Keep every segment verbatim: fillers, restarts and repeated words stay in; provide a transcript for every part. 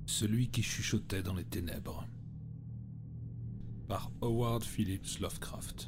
Celui qui chuchotait dans les ténèbres, par Howard Phillips Lovecraft.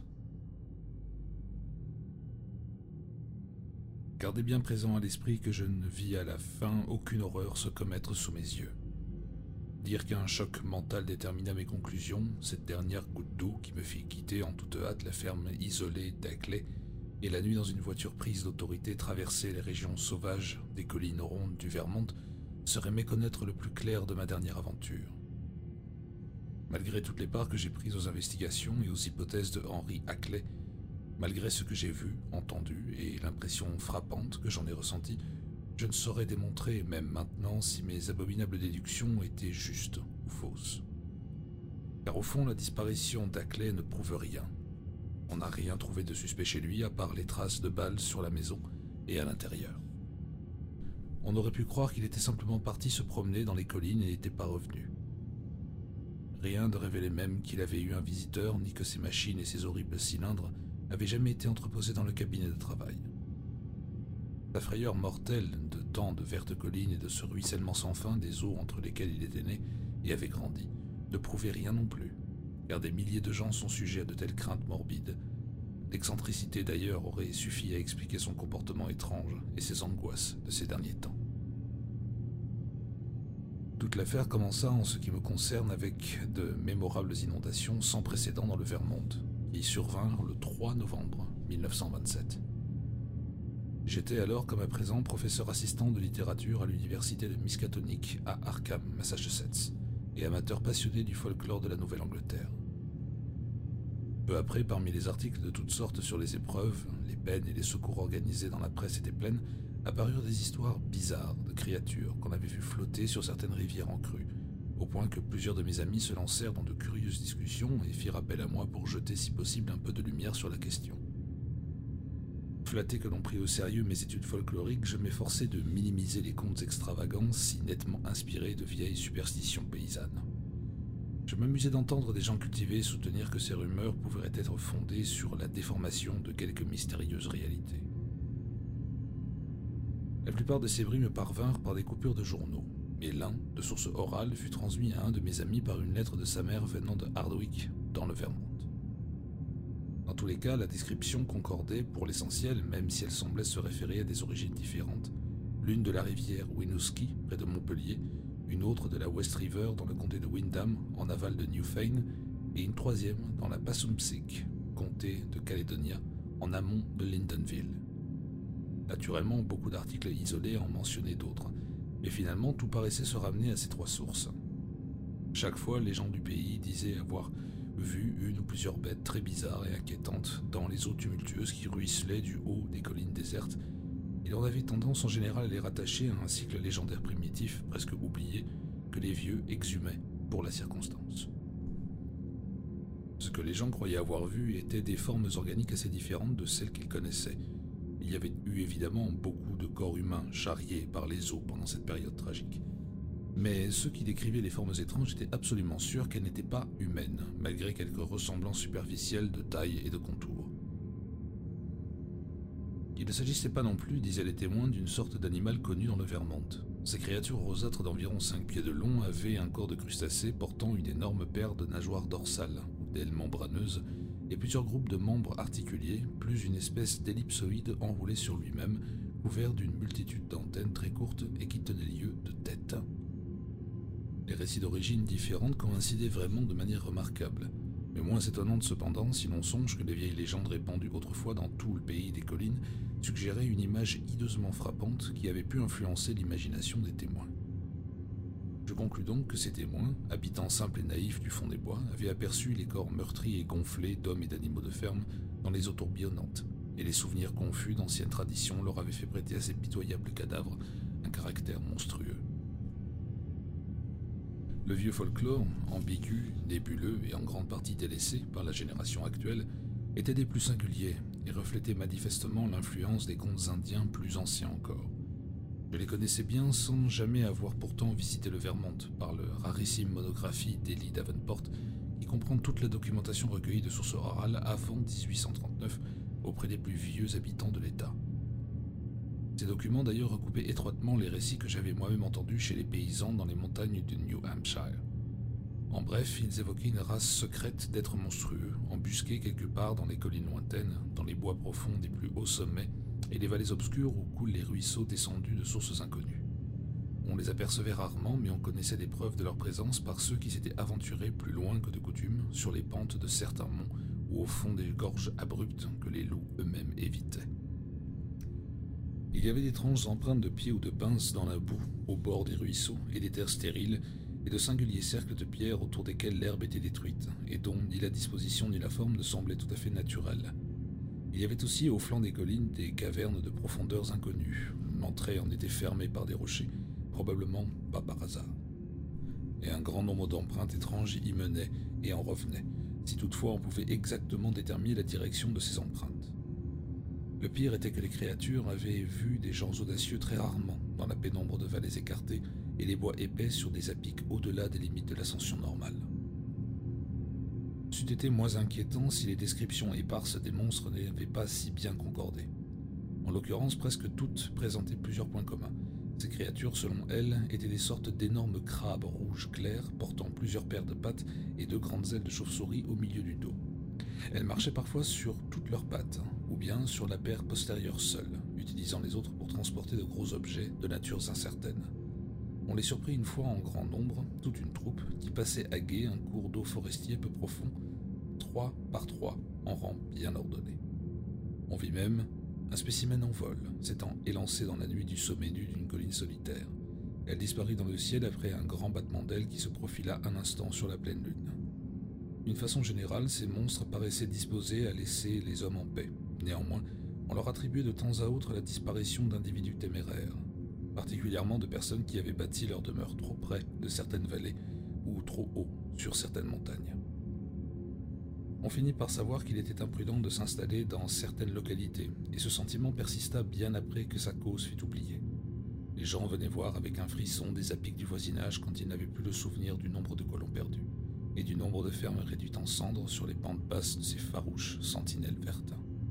Gardez bien présent à l'esprit que je ne vis à la fin aucune horreur se commettre sous mes yeux. Dire qu'un choc mental détermina mes conclusions, cette dernière goutte d'eau qui me fit quitter en toute hâte la ferme isolée d'Ackley et la nuit dans une voiture prise d'autorité traverser les régions sauvages des collines rondes du Vermont, serait méconnaître le plus clair de ma dernière aventure. Malgré toutes les parts que j'ai prises aux investigations et aux hypothèses de Henry Ackley, malgré ce que j'ai vu, entendu et l'impression frappante que j'en ai ressentie, je ne saurais démontrer, même maintenant, si mes abominables déductions étaient justes ou fausses. Car au fond, la disparition d'Ackley ne prouve rien. On n'a rien trouvé de suspect chez lui à part les traces de balles sur la maison et à l'intérieur. On aurait pu croire qu'il était simplement parti se promener dans les collines et n'était pas revenu. Rien ne révélait même qu'il avait eu un visiteur, ni que ses machines et ses horribles cylindres avaient jamais été entreposés dans le cabinet de travail. La frayeur mortelle de tant de vertes collines et de ce ruissellement sans fin des eaux entre lesquelles il était né et avait grandi ne prouvait rien non plus, car des milliers de gens sont sujets à de telles craintes morbides. L'excentricité d'ailleurs aurait suffi à expliquer son comportement étrange et ses angoisses de ces derniers temps. Toute l'affaire commença en ce qui me concerne avec de mémorables inondations sans précédent dans le Vermont, qui survinrent le trois novembre mille neuf cent vingt-sept. J'étais alors comme à présent professeur assistant de littérature à l'université de Miskatonic à Arkham, Massachusetts, et amateur passionné du folklore de la Nouvelle-Angleterre. Peu après, parmi les articles de toutes sortes sur les épreuves, les peines et les secours organisés dans la presse étaient pleines, apparurent des histoires bizarres de créatures qu'on avait vues flotter sur certaines rivières en crue, au point que plusieurs de mes amis se lancèrent dans de curieuses discussions et firent appel à moi pour jeter si possible un peu de lumière sur la question. Flatté que l'on prit au sérieux mes études folkloriques, je m'efforçais de minimiser les contes extravagants si nettement inspirés de vieilles superstitions paysannes. Je m'amusais d'entendre des gens cultivés soutenir que ces rumeurs pouvaient être fondées sur la déformation de quelques mystérieuses réalités. La plupart de ces bruits me parvinrent par des coupures de journaux, mais l'un, de source orale, fut transmis à un de mes amis par une lettre de sa mère venant de Hardwick, dans le Vermont. Dans tous les cas, la description concordait pour l'essentiel, même si elle semblait se référer à des origines différentes. L'une de la rivière Winooski, près de Montpellier, une autre de la West River dans le comté de Windham, en aval de Newfane, et une troisième dans la Passumpsic, comté de Caledonia, en amont de Lyndonville. Naturellement, beaucoup d'articles isolés en mentionnaient d'autres, mais finalement tout paraissait se ramener à ces trois sources. Chaque fois, les gens du pays disaient avoir vu une ou plusieurs bêtes très bizarres et inquiétantes dans les eaux tumultueuses qui ruisselaient du haut des collines désertes, et l'on avait tendance en général à les rattacher à un cycle légendaire primitif, presque oublié, que les vieux exhumaient pour la circonstance. Ce que les gens croyaient avoir vu étaient des formes organiques assez différentes de celles qu'ils connaissaient. Il y avait eu évidemment beaucoup de corps humains charriés par les eaux pendant cette période tragique. Mais ceux qui décrivaient les formes étranges étaient absolument sûrs qu'elles n'étaient pas humaines, malgré quelques ressemblances superficielles de taille et de contour. Il ne s'agissait pas non plus, disaient les témoins, d'une sorte d'animal connu dans le Vermont. Ces créatures rosâtres d'environ cinq pieds de long avaient un corps de crustacés portant une énorme paire de nageoires dorsales, ou d'ailes membraneuses, et plusieurs groupes de membres articulés, plus une espèce d'ellipsoïde enroulé sur lui-même, couvert d'une multitude d'antennes très courtes et qui tenaient lieu de tête. Les récits d'origine différentes coïncidaient vraiment de manière remarquable, mais moins étonnante cependant si l'on songe que les vieilles légendes répandues autrefois dans tout le pays des collines suggéraient une image hideusement frappante qui avait pu influencer l'imagination des témoins. Je conclus donc que ces témoins, habitants simples et naïfs du fond des bois, avaient aperçu les corps meurtris et gonflés d'hommes et d'animaux de ferme dans les eaux tourbillonnantes, et les souvenirs confus d'anciennes traditions leur avaient fait prêter à ces pitoyables cadavres un caractère monstrueux. Le vieux folklore, ambigu, nébuleux et en grande partie délaissé par la génération actuelle, était des plus singuliers et reflétait manifestement l'influence des contes indiens plus anciens encore. Je les connaissais bien sans jamais avoir pourtant visité le Vermont par le rarissime monographie d'Eli Davenport qui comprend toute la documentation recueillie de sources orales avant dix-huit cent trente-neuf auprès des plus vieux habitants de l'État. Ces documents d'ailleurs recoupaient étroitement les récits que j'avais moi-même entendus chez les paysans dans les montagnes du New Hampshire. En bref, ils évoquaient une race secrète d'êtres monstrueux, embusqués quelque part dans les collines lointaines, dans les bois profonds des plus hauts sommets et les vallées obscures où coulent les ruisseaux descendus de sources inconnues. On les apercevait rarement, mais on connaissait des preuves de leur présence par ceux qui s'étaient aventurés plus loin que de coutume sur les pentes de certains monts ou au fond des gorges abruptes que les loups eux-mêmes évitaient. Il y avait d'étranges empreintes de pieds ou de pinces dans la boue, au bord des ruisseaux et des terres stériles, et de singuliers cercles de pierres autour desquels l'herbe était détruite, et dont ni la disposition ni la forme ne semblaient tout à fait naturelles. Il y avait aussi au flanc des collines des cavernes de profondeurs inconnues. L'entrée en était fermée par des rochers, probablement pas par hasard. Et un grand nombre d'empreintes étranges y menaient et en revenaient, si toutefois on pouvait exactement déterminer la direction de ces empreintes. Le pire était que les créatures avaient vu des gens audacieux très rarement dans la pénombre de vallées écartées et les bois épais sur des apics au-delà des limites de l'ascension normale. C'eût été moins inquiétant si les descriptions éparses des monstres n'avaient pas si bien concordé. En l'occurrence, presque toutes présentaient plusieurs points communs. Ces créatures, selon elles, étaient des sortes d'énormes crabes rouges clairs portant plusieurs paires de pattes et de grandes ailes de chauve-souris au milieu du dos. Elles marchaient parfois sur toutes leurs pattes, ou bien sur la paire postérieure seule, utilisant les autres pour transporter de gros objets de natures incertaines. On les surprit une fois en grand nombre, toute une troupe, qui passait à gué un cours d'eau forestier peu profond, trois par trois, en rang bien ordonné. On vit même un spécimen en vol, s'étant élancé dans la nuit du sommet nu d'une colline solitaire. Elle disparut dans le ciel après un grand battement d'ailes qui se profila un instant sur la pleine lune. D'une façon générale, ces monstres paraissaient disposés à laisser les hommes en paix. Néanmoins, on leur attribuait de temps à autre la disparition d'individus téméraires, particulièrement de personnes qui avaient bâti leur demeure trop près de certaines vallées ou trop haut sur certaines montagnes. On finit par savoir qu'il était imprudent de s'installer dans certaines localités, et ce sentiment persista bien après que sa cause fut oubliée. Les gens venaient voir avec un frisson des apics du voisinage quand ils n'avaient plus le souvenir du nombre de colons perdus, et du nombre de fermes réduites en cendres sur les pentes basses de ces farouches sentinelles vertes.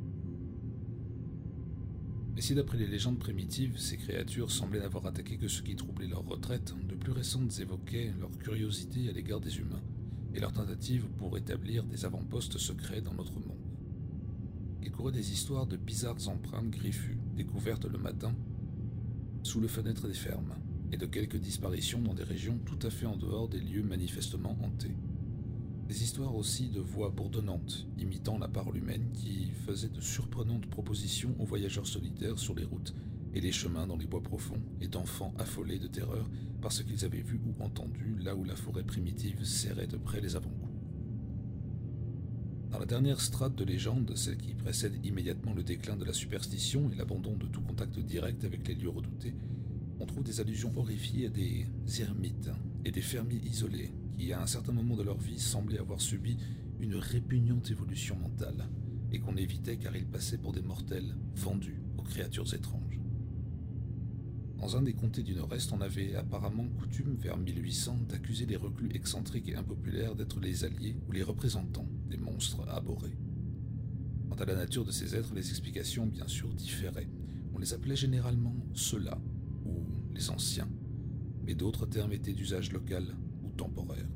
Mais si d'après les légendes primitives, ces créatures semblaient n'avoir attaqué que ceux qui troublaient leur retraite, de plus récentes évoquaient leur curiosité à l'égard des humains, et leur tentative pour établir des avant-postes secrets dans notre monde. Il courait des histoires de bizarres empreintes griffues découvertes le matin sous les fenêtres des fermes, et de quelques disparitions dans des régions tout à fait en dehors des lieux manifestement hantés. Des histoires aussi de voix bourdonnantes, imitant la parole humaine qui faisaient de surprenantes propositions aux voyageurs solitaires sur les routes et les chemins dans les bois profonds, et d'enfants affolés de terreur parce qu'ils avaient vu ou entendu là où la forêt primitive serrait de près les avant-goûts. Dans la dernière strate de légende, celle qui précède immédiatement le déclin de la superstition et l'abandon de tout contact direct avec les lieux redoutés, on trouve des allusions horrifiées à des ermites et des fermiers isolés qui, à un certain moment de leur vie, semblaient avoir subi une répugnante évolution mentale et qu'on évitait car ils passaient pour des mortels vendus aux créatures étranges. Dans un des comtés du Nord-Est, on avait apparemment coutume, vers mille huit cents, d'accuser les reclus excentriques et impopulaires d'être les alliés ou les représentants des monstres abhorrés. Quant à la nature de ces êtres, les explications, bien sûr, différaient. On les appelait généralement ceux-là, ou les anciens, mais d'autres termes étaient d'usage local ou temporaire.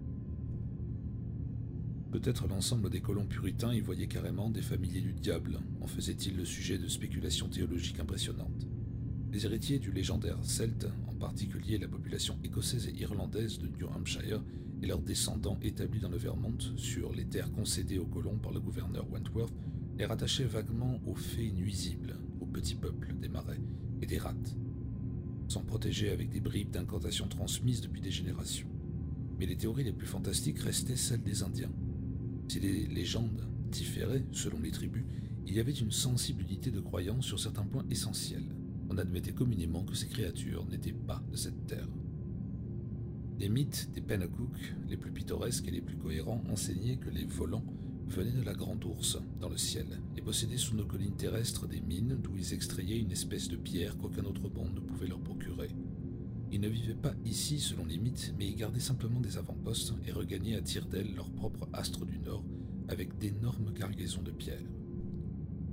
Peut-être l'ensemble des colons puritains y voyaient carrément des familiers du diable, en faisait-il le sujet de spéculations théologiques impressionnantes. Les héritiers du légendaire celte, en particulier la population écossaise et irlandaise de New Hampshire et leurs descendants établis dans le Vermont sur les terres concédées aux colons par le gouverneur Wentworth, les rattachaient vaguement aux fées nuisibles, au petit peuple des marais et des rats, s'en protégeaient avec des bribes d'incantations transmises depuis des générations. Mais les théories les plus fantastiques restaient celles des Indiens. Si les légendes différaient selon les tribus, il y avait une sensibilité de croyance sur certains points essentiels. On admettait communément que ces créatures n'étaient pas de cette terre. Les mythes des Pennacook, les plus pittoresques et les plus cohérents, enseignaient que les volants venaient de la Grande Ourse, dans le ciel, et possédaient sous nos collines terrestres des mines d'où ils extrayaient une espèce de pierre qu'aucun autre monde ne pouvait leur procurer. Ils ne vivaient pas ici selon les mythes, mais y gardaient simplement des avant-postes et regagnaient à tire d'aile leur propre astre du Nord avec d'énormes cargaisons de pierres.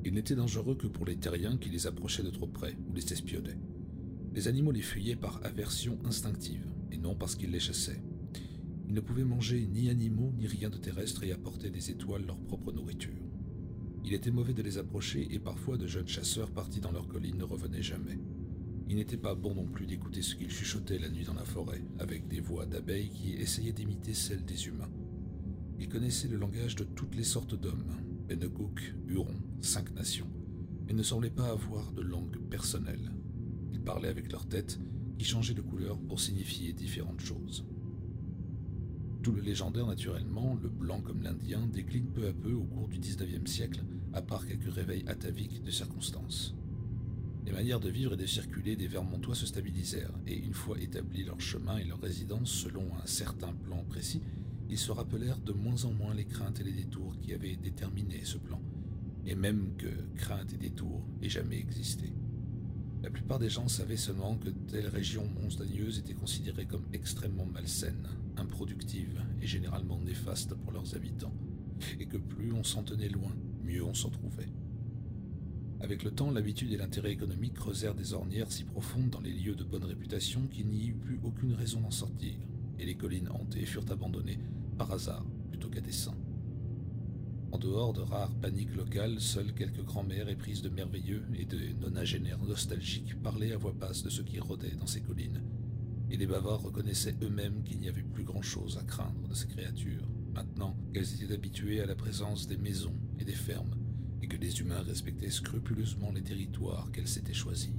Ils n'étaient dangereux que pour les terriens qui les approchaient de trop près ou les espionnaient. Les animaux les fuyaient par aversion instinctive, et non parce qu'ils les chassaient. Ils ne pouvaient manger ni animaux ni rien de terrestre et apporter des étoiles leur propre nourriture. Il était mauvais de les approcher et parfois de jeunes chasseurs partis dans leurs collines ne revenaient jamais. Il n'était pas bon non plus d'écouter ce qu'ils chuchotaient la nuit dans la forêt, avec des voix d'abeilles qui essayaient d'imiter celles des humains. Ils connaissaient le langage de toutes les sortes d'hommes, Pennecook, Hurons, Cinq Nations, mais ne semblaient pas avoir de langue personnelle. Ils parlaient avec leur tête, qui changeait de couleur pour signifier différentes choses. Tout le légendaire, naturellement, le blanc comme l'Indien, décline peu à peu au cours du dix-neuvième siècle, à part quelques réveils ataviques de circonstances. Les manières de vivre et de circuler des Vermontois se stabilisèrent, et une fois établis leur chemin et leur résidence selon un certain plan précis, ils se rappelèrent de moins en moins les craintes et les détours qui avaient déterminé ce plan, et même que craintes et détours aient jamais existé. La plupart des gens savaient seulement que telles régions montagneuses étaient considérées comme extrêmement malsaines, improductives et généralement néfastes pour leurs habitants, et que plus on s'en tenait loin, mieux on s'en trouvait. Avec le temps, l'habitude et l'intérêt économique creusèrent des ornières si profondes dans les lieux de bonne réputation qu'il n'y eut plus aucune raison d'en sortir, et les collines hantées furent abandonnées par hasard plutôt qu'à dessein. En dehors de rares paniques locales, seules quelques grands-mères éprises de merveilleux et de nonagénaires nostalgiques parlaient à voix basse de ce qui rôdait dans ces collines, et les bavards reconnaissaient eux-mêmes qu'il n'y avait plus grand-chose à craindre de ces créatures, maintenant qu'elles étaient habituées à la présence des maisons et des fermes, et que les humains respectaient scrupuleusement les territoires qu'elles s'étaient choisis.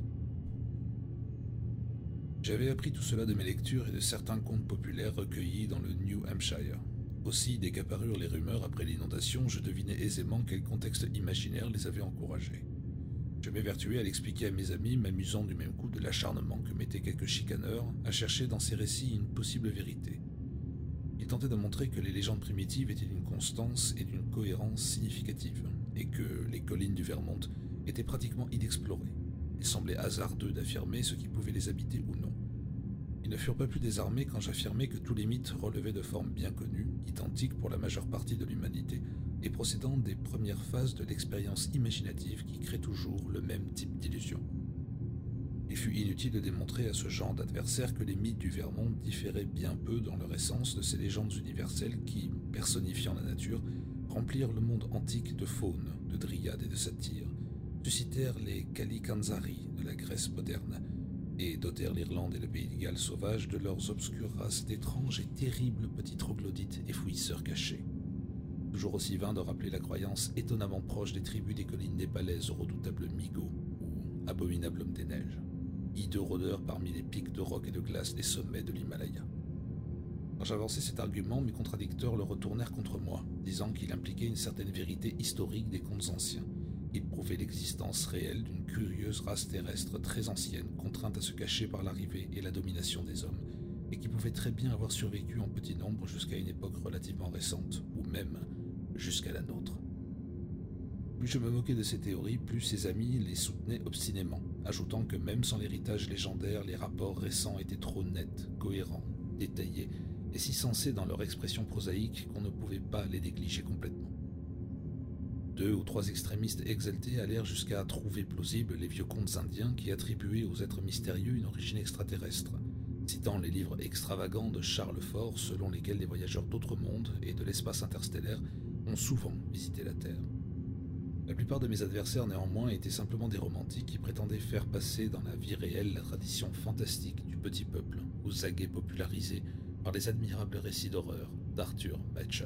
J'avais appris tout cela de mes lectures et de certains contes populaires recueillis dans le New Hampshire. Aussi, dès qu'apparurent les rumeurs après l'inondation, je devinais aisément quel contexte imaginaire les avait encouragées. Je m'évertuais à l'expliquer à mes amis, m'amusant du même coup de l'acharnement que mettaient quelques chicaneurs à chercher dans ces récits une possible vérité. Ils tentaient de montrer que les légendes primitives étaient d'une constance et d'une cohérence significative, et que les collines du Vermont étaient pratiquement inexplorées. Il semblait hasardeux d'affirmer ce qui pouvait les habiter ou non. Ils ne furent pas plus désarmés quand j'affirmais que tous les mythes relevaient de formes bien connues, identiques pour la majeure partie de l'humanité, et procédant des premières phases de l'expérience imaginative qui crée toujours le même type d'illusion. Il fut inutile de démontrer à ce genre d'adversaire que les mythes du Vermont différaient bien peu dans leur essence de ces légendes universelles qui, personnifiant la nature, remplirent le monde antique de faune, de dryades et de satyres, suscitèrent les Kalikanzari de la Grèce moderne, et dotèrent l'Irlande et le Pays de Galles sauvages de leurs obscures races d'étranges et terribles petits troglodytes et fouisseurs cachés. Toujours aussi vain de rappeler la croyance étonnamment proche des tribus des collines népalaises au redoutable Migo, ou abominable homme des neiges, hideux rôdeur parmi les pics de roc et de glace des sommets de l'Himalaya. Quand j'avançais cet argument, mes contradicteurs le retournèrent contre moi, disant qu'il impliquait une certaine vérité historique des contes anciens. Il prouvait l'existence réelle d'une curieuse race terrestre très ancienne, contrainte à se cacher par l'arrivée et la domination des hommes, et qui pouvait très bien avoir survécu en petit nombre jusqu'à une époque relativement récente, ou même jusqu'à la nôtre. Plus je me moquais de ces théories, plus ses amis les soutenaient obstinément, ajoutant que même sans l'héritage légendaire, les rapports récents étaient trop nets, cohérents, détaillés, et si sensés dans leur expression prosaïque qu'on ne pouvait pas les négliger complètement. Deux ou trois extrémistes exaltés allèrent jusqu'à trouver plausibles les vieux contes indiens qui attribuaient aux êtres mystérieux une origine extraterrestre, citant les livres extravagants de Charles Fort selon lesquels les voyageurs d'autres mondes et de l'espace interstellaire ont souvent visité la Terre. La plupart de mes adversaires néanmoins étaient simplement des romantiques qui prétendaient faire passer dans la vie réelle la tradition fantastique du petit peuple, aux aguets popularisés par les admirables récits d'horreur d'Arthur Machen.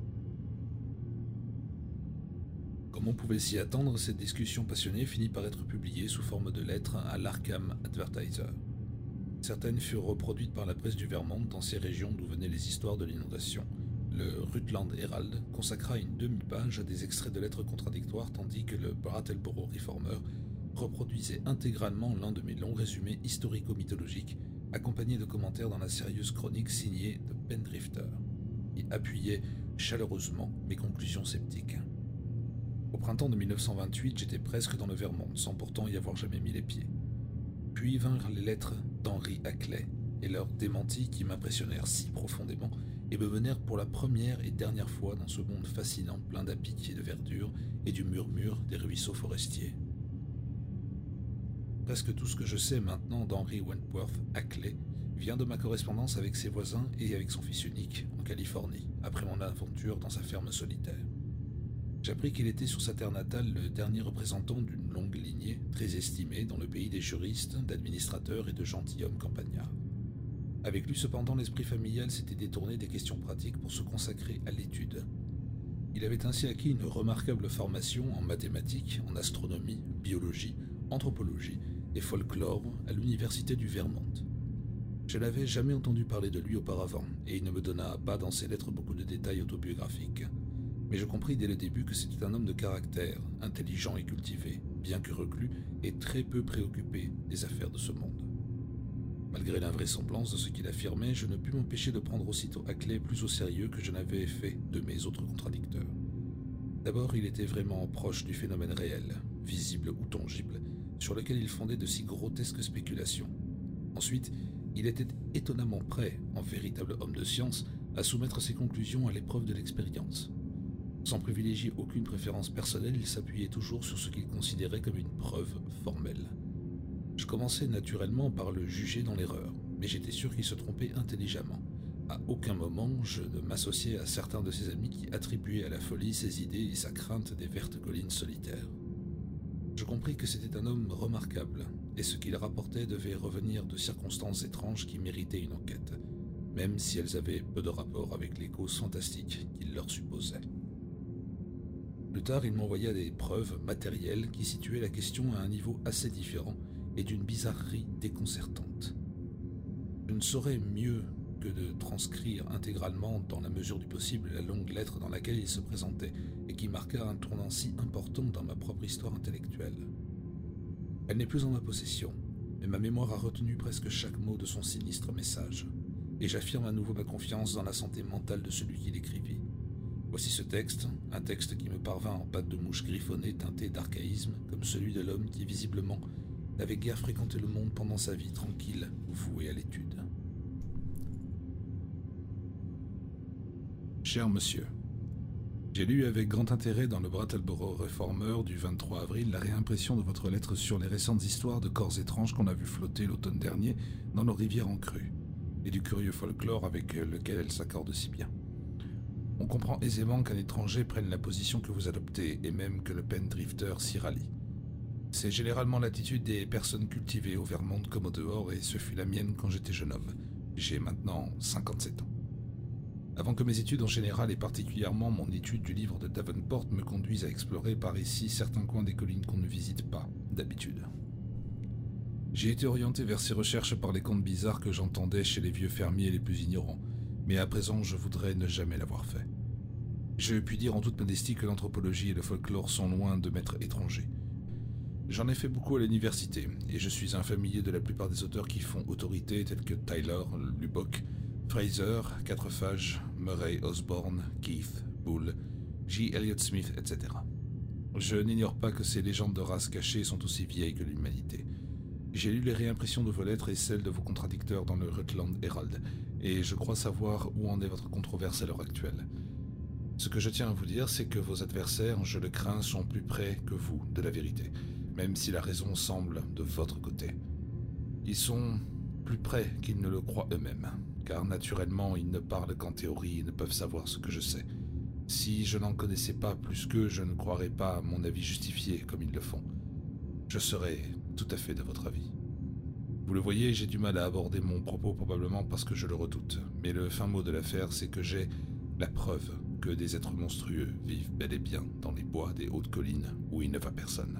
Comme on pouvait s'y attendre, cette discussion passionnée finit par être publiée sous forme de lettres à l'Arkham Advertiser. Certaines furent reproduites par la presse du Vermont dans ces régions d'où venaient les histoires de l'inondation. Le Rutland Herald consacra une demi-page à des extraits de lettres contradictoires, tandis que le Brattleboro Reformer reproduisait intégralement l'un de mes longs résumés historico-mythologiques, accompagné de commentaires dans la sérieuse chronique signée de Pendrifter, qui appuyait chaleureusement mes conclusions sceptiques. Au printemps de mille neuf cent vingt-huit, j'étais presque dans le Vermont, sans pourtant y avoir jamais mis les pieds. Puis vinrent les lettres d'Henry Hackley et leurs démentis qui m'impressionnèrent si profondément et me menèrent pour la première et dernière fois dans ce monde fascinant plein d'apics et de verdure et du murmure des ruisseaux forestiers. Presque tout ce que je sais maintenant d'Henry Wentworth Ackley vient de ma correspondance avec ses voisins et avec son fils unique en Californie, après mon aventure dans sa ferme solitaire. J'appris qu'il était sur sa terre natale le dernier représentant d'une longue lignée très estimée dans le pays des juristes, d'administrateurs et de gentilshommes campagnards. Avec lui cependant, l'esprit familial s'était détourné des questions pratiques pour se consacrer à l'étude. Il avait ainsi acquis une remarquable formation en mathématiques, en astronomie, biologie, anthropologie et folklore à l'université du Vermont. Je n'avais jamais entendu parler de lui auparavant, et il ne me donna pas dans ses lettres beaucoup de détails autobiographiques. Mais je compris dès le début que c'était un homme de caractère, intelligent et cultivé, bien que reclus et très peu préoccupé des affaires de ce monde. Malgré l'invraisemblance de ce qu'il affirmait, je ne pus m'empêcher de prendre aussitôt Ackley plus au sérieux que je n'avais fait de mes autres contradicteurs. D'abord, il était vraiment proche du phénomène réel, visible ou tangible, sur lequel il fondait de si grotesques spéculations. Ensuite, il était étonnamment prêt, en véritable homme de science, à soumettre ses conclusions à l'épreuve de l'expérience. Sans privilégier aucune préférence personnelle, il s'appuyait toujours sur ce qu'il considérait comme une preuve formelle. Je commençais naturellement par le juger dans l'erreur, mais j'étais sûr qu'il se trompait intelligemment. À aucun moment, je ne m'associais à certains de ses amis qui attribuaient à la folie ses idées et sa crainte des vertes collines solitaires. Je compris que c'était un homme remarquable, et ce qu'il rapportait devait revenir de circonstances étranges qui méritaient une enquête, même si elles avaient peu de rapport avec les causes fantastiques qu'il leur supposait. Plus tard, il m'envoya des preuves matérielles qui situaient la question à un niveau assez différent et d'une bizarrerie déconcertante. Je ne saurais mieux que de transcrire intégralement, dans la mesure du possible, la longue lettre dans laquelle il se présentait et qui marqua un tournant si important dans ma propre histoire intellectuelle. Elle n'est plus en ma possession, mais ma mémoire a retenu presque chaque mot de son sinistre message, et j'affirme à nouveau ma confiance dans la santé mentale de celui qui l'écrivit. Voici ce texte, un texte qui me parvint en pâte de mouche griffonnée teintée d'archaïsme, comme celui de l'homme qui, visiblement, n'avait guère fréquenté le monde pendant sa vie tranquille ou vouée à l'étude. Cher monsieur, j'ai lu avec grand intérêt dans le Brattleboro Reformer du vingt-trois avril la réimpression de votre lettre sur les récentes histoires de corps étranges qu'on a vu flotter l'automne dernier dans nos rivières en crue, et du curieux folklore avec lequel elles s'accordent si bien. On comprend aisément qu'un étranger prenne la position que vous adoptez, et même que le pendrifter s'y rallie. C'est généralement l'attitude des personnes cultivées au Vermont comme au dehors, et ce fut la mienne quand j'étais jeune homme. J'ai maintenant cinquante-sept ans. Avant que mes études en général, et particulièrement mon étude du livre de Davenport, me conduisent à explorer par ici certains coins des collines qu'on ne visite pas, d'habitude. J'ai été orienté vers ces recherches par les contes bizarres que j'entendais chez les vieux fermiers les plus ignorants, mais à présent je voudrais ne jamais l'avoir fait. Je puis dire en toute modestie que l'anthropologie et le folklore sont loin de m'être étrangers. J'en ai fait beaucoup à l'université, et je suis un familier de la plupart des auteurs qui font autorité, tels que Tyler, Lubbock, Fraser, Quatrefages, Murray Osborne, Keith, Bull, J. Elliott Smith, et cetera. Je n'ignore pas que ces légendes de races cachées sont aussi vieilles que l'humanité. J'ai lu les réimpressions de vos lettres et celles de vos contradicteurs dans le Rutland Herald, et je crois savoir où en est votre controverse à l'heure actuelle. Ce que je tiens à vous dire, c'est que vos adversaires, je le crains, sont plus près que vous de la vérité, même si la raison semble de votre côté. Ils sont plus près qu'ils ne le croient eux-mêmes, car naturellement ils ne parlent qu'en théorie et ne peuvent savoir ce que je sais. Si je n'en connaissais pas plus qu'eux, je ne croirais pas à mon avis justifié comme ils le font. Je serais tout à fait de votre avis. Vous le voyez, j'ai du mal à aborder mon propos probablement parce que je le redoute, mais le fin mot de l'affaire, c'est que j'ai la preuve que des êtres monstrueux vivent bel et bien dans les bois des hautes collines où il ne va personne.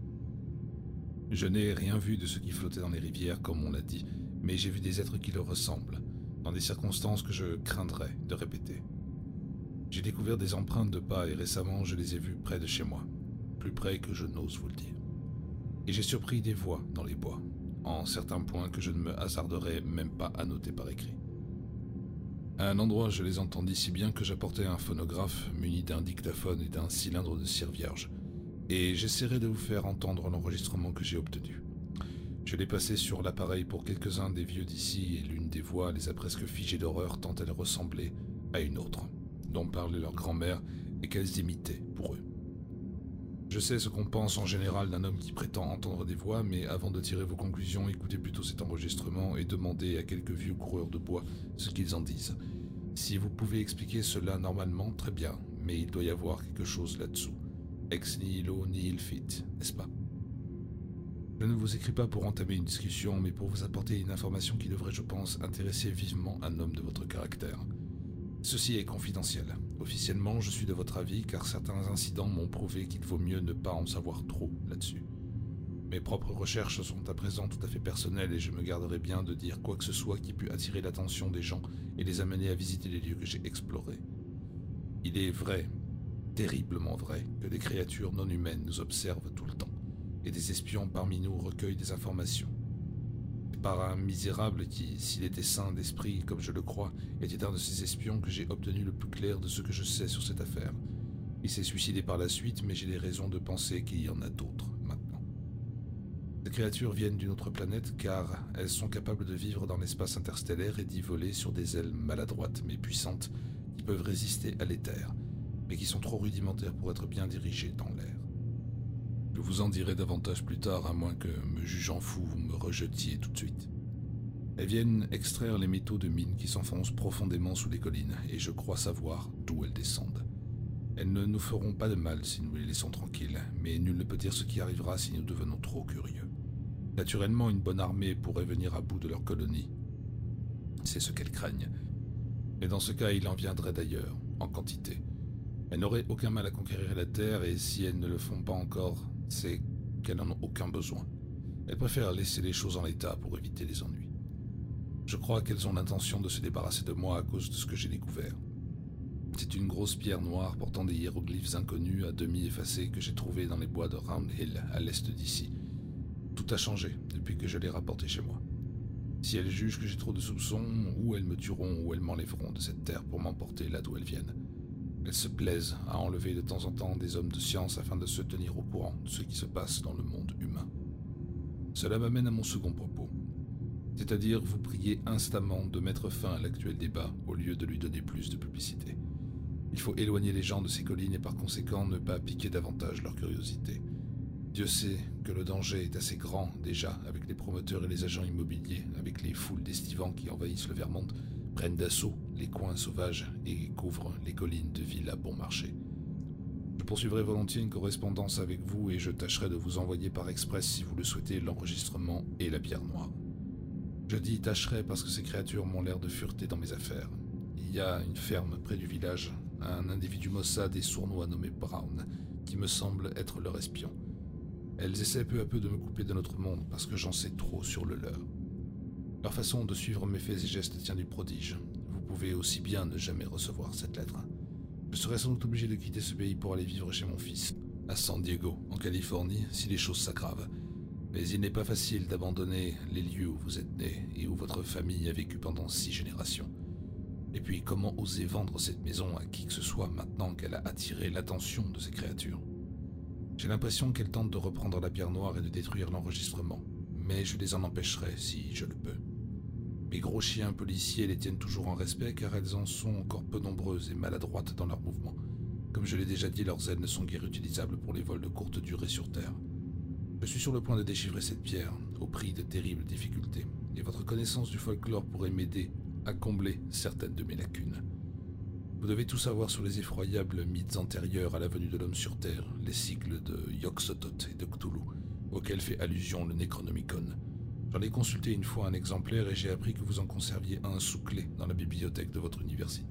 Je n'ai rien vu de ce qui flottait dans les rivières, comme on l'a dit, mais j'ai vu des êtres qui leur ressemblent, dans des circonstances que je craindrais de répéter. J'ai découvert des empreintes de pas et récemment je les ai vues près de chez moi, plus près que je n'ose vous le dire. Et j'ai surpris des voix dans les bois, en certains points que je ne me hasarderais même pas à noter par écrit. À un endroit, je les entendis si bien que j'apportai un phonographe muni d'un dictaphone et d'un cylindre de cire vierge, et j'essaierai de vous faire entendre l'enregistrement que j'ai obtenu. Je l'ai passé sur l'appareil pour quelques-uns des vieux d'ici, et l'une des voix les a presque figés d'horreur tant elle ressemblait à une autre, dont parlait leur grand-mère et qu'elles imitaient pour eux. Je sais ce qu'on pense en général d'un homme qui prétend entendre des voix, mais avant de tirer vos conclusions, écoutez plutôt cet enregistrement et demandez à quelques vieux coureurs de bois ce qu'ils en disent. Si vous pouvez expliquer cela normalement, très bien, mais il doit y avoir quelque chose là-dessous. Ex nihilo nihil fit, n'est-ce pas? Je ne vous écris pas pour entamer une discussion, mais pour vous apporter une information qui devrait, je pense, intéresser vivement un homme de votre caractère. Ceci est confidentiel. Officiellement, je suis de votre avis car certains incidents m'ont prouvé qu'il vaut mieux ne pas en savoir trop là-dessus. Mes propres recherches sont à présent tout à fait personnelles et je me garderai bien de dire quoi que ce soit qui pût attirer l'attention des gens et les amener à visiter les lieux que j'ai explorés. Il est vrai, terriblement vrai, que des créatures non humaines nous observent tout le temps et des espions parmi nous recueillent des informations. Par un misérable qui, s'il était sain d'esprit, comme je le crois, était un de ces espions que j'ai obtenu le plus clair de ce que je sais sur cette affaire. Il s'est suicidé par la suite, mais j'ai des raisons de penser qu'il y en a d'autres, maintenant. Ces créatures viennent d'une autre planète, car elles sont capables de vivre dans l'espace interstellaire et d'y voler sur des ailes maladroites mais puissantes, qui peuvent résister à l'éther, mais qui sont trop rudimentaires pour être bien dirigées dans l'air. Je vous en dirai davantage plus tard, à moins que, me jugeant fou, vous me rejetiez tout de suite. Elles viennent extraire les métaux de mines qui s'enfoncent profondément sous les collines, et je crois savoir d'où elles descendent. Elles ne nous feront pas de mal si nous les laissons tranquilles, mais nul ne peut dire ce qui arrivera si nous devenons trop curieux. Naturellement, une bonne armée pourrait venir à bout de leur colonie. C'est ce qu'elles craignent. Et dans ce cas, il en viendrait d'ailleurs, en quantité. Elles n'auraient aucun mal à conquérir la terre, et si elles ne le font pas encore, c'est qu'elles n'en ont aucun besoin. Elles préfèrent laisser les choses en état pour éviter les ennuis. Je crois qu'elles ont l'intention de se débarrasser de moi à cause de ce que j'ai découvert. C'est une grosse pierre noire portant des hiéroglyphes inconnus à demi effacés que j'ai trouvée dans les bois de Round Hill, à l'est d'ici. Tout a changé depuis que je l'ai rapporté chez moi. Si elles jugent que j'ai trop de soupçons, ou elles me tueront ou elles m'enlèveront de cette terre pour m'emporter là d'où elles viennent. Elles se plaisent à enlever de temps en temps des hommes de science afin de se tenir au courant de ce qui se passe dans le monde humain. Cela m'amène à mon second propos, c'est-à-dire vous prier instamment de mettre fin à l'actuel débat au lieu de lui donner plus de publicité. Il faut éloigner les gens de ces collines et par conséquent ne pas piquer davantage leur curiosité. Dieu sait que le danger est assez grand déjà avec les promoteurs et les agents immobiliers, avec les foules d'estivants qui envahissent le Vermont, prennent d'assaut les coins sauvages et couvrent les collines de villes à bon marché. Je poursuivrai volontiers une correspondance avec vous et je tâcherai de vous envoyer par express si vous le souhaitez l'enregistrement et la pierre noire. Je dis tâcherai parce que ces créatures m'ont l'air de fureter dans mes affaires. Il y a une ferme près du village, un individu maussade et sournois nommé Brown, qui me semble être leur espion. Elles essaient peu à peu de me couper de notre monde parce que j'en sais trop sur le leur. Leur façon de suivre mes faits et gestes tient du prodige. Vous pouvez aussi bien ne jamais recevoir cette lettre. Je serai sans doute obligé de quitter ce pays pour aller vivre chez mon fils, à San Diego, en Californie, si les choses s'aggravent. Mais il n'est pas facile d'abandonner les lieux où vous êtes né et où votre famille a vécu pendant six générations. Et puis, comment oser vendre cette maison à qui que ce soit maintenant qu'elle a attiré l'attention de ces créatures? J'ai l'impression qu'elles tentent de reprendre la pierre noire et de détruire l'enregistrement, mais je les en empêcherai si je le peux. Mes gros chiens policiers les tiennent toujours en respect car elles en sont encore peu nombreuses et maladroites dans leurs mouvements. Comme je l'ai déjà dit, leurs ailes ne sont guère utilisables pour les vols de courte durée sur Terre. Je suis sur le point de déchiffrer cette pierre, au prix de terribles difficultés, et votre connaissance du folklore pourrait m'aider à combler certaines de mes lacunes. Vous devez tout savoir sur les effroyables mythes antérieurs à la venue de l'homme sur Terre, les cycles de Yog-Sothoth et de Cthulhu, auxquels fait allusion le Necronomicon. J'en ai consulté une fois un exemplaire et j'ai appris que vous en conserviez un sous clé dans la bibliothèque de votre université.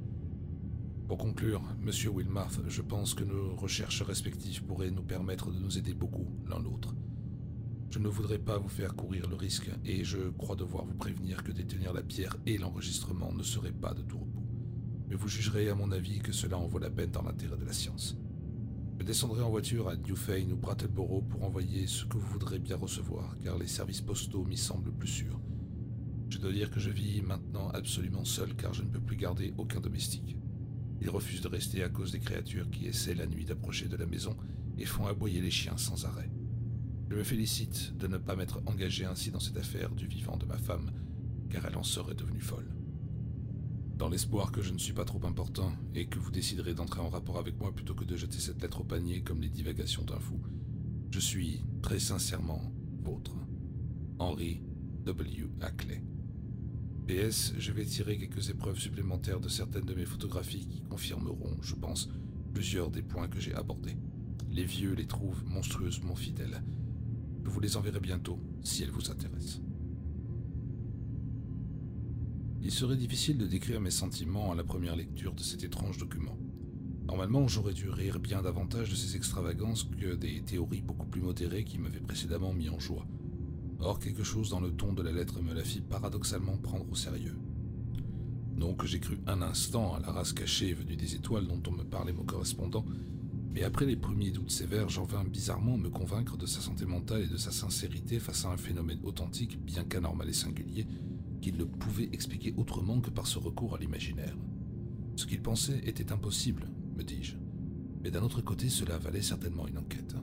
Pour conclure, Monsieur Wilmarth, je pense que nos recherches respectives pourraient nous permettre de nous aider beaucoup l'un l'autre. Je ne voudrais pas vous faire courir le risque et je crois devoir vous prévenir que détenir la pierre et l'enregistrement ne serait pas de tout repos. Mais vous jugerez à mon avis que cela en vaut la peine dans l'intérêt de la science. Je descendrai en voiture à Newfane ou Brattleboro pour envoyer ce que vous voudrez bien recevoir, car les services postaux m'y semblent plus sûrs. Je dois dire que je vis maintenant absolument seul, car je ne peux plus garder aucun domestique. Ils refusent de rester à cause des créatures qui essaient la nuit d'approcher de la maison et font aboyer les chiens sans arrêt. Je me félicite de ne pas m'être engagé ainsi dans cette affaire du vivant de ma femme, car elle en serait devenue folle. Dans l'espoir que je ne suis pas trop important et que vous déciderez d'entrer en rapport avec moi plutôt que de jeter cette lettre au panier comme les divagations d'un fou, je suis très sincèrement vôtre, Henry W. Ackley. P S. Je vais tirer quelques épreuves supplémentaires de certaines de mes photographies qui confirmeront, je pense, plusieurs des points que j'ai abordés. Les vieux les trouvent monstrueusement fidèles. Je vous les enverrai bientôt, si elles vous intéressent. Il serait difficile de décrire mes sentiments à la première lecture de cet étrange document. Normalement, j'aurais dû rire bien davantage de ces extravagances que des théories beaucoup plus modérées qui m'avaient précédemment mis en joie. Or, quelque chose dans le ton de la lettre me la fit paradoxalement prendre au sérieux. Non que j'ai cru un instant à la race cachée venue des étoiles dont on me parlait mon correspondant, mais après les premiers doutes sévères, j'en vins bizarrement me convaincre de sa santé mentale et de sa sincérité face à un phénomène authentique, bien qu'anormal et singulier, qu'il ne pouvait expliquer autrement que par ce recours à l'imaginaire. Ce qu'il pensait était impossible, me dis-je, mais d'un autre côté, cela valait certainement une enquête.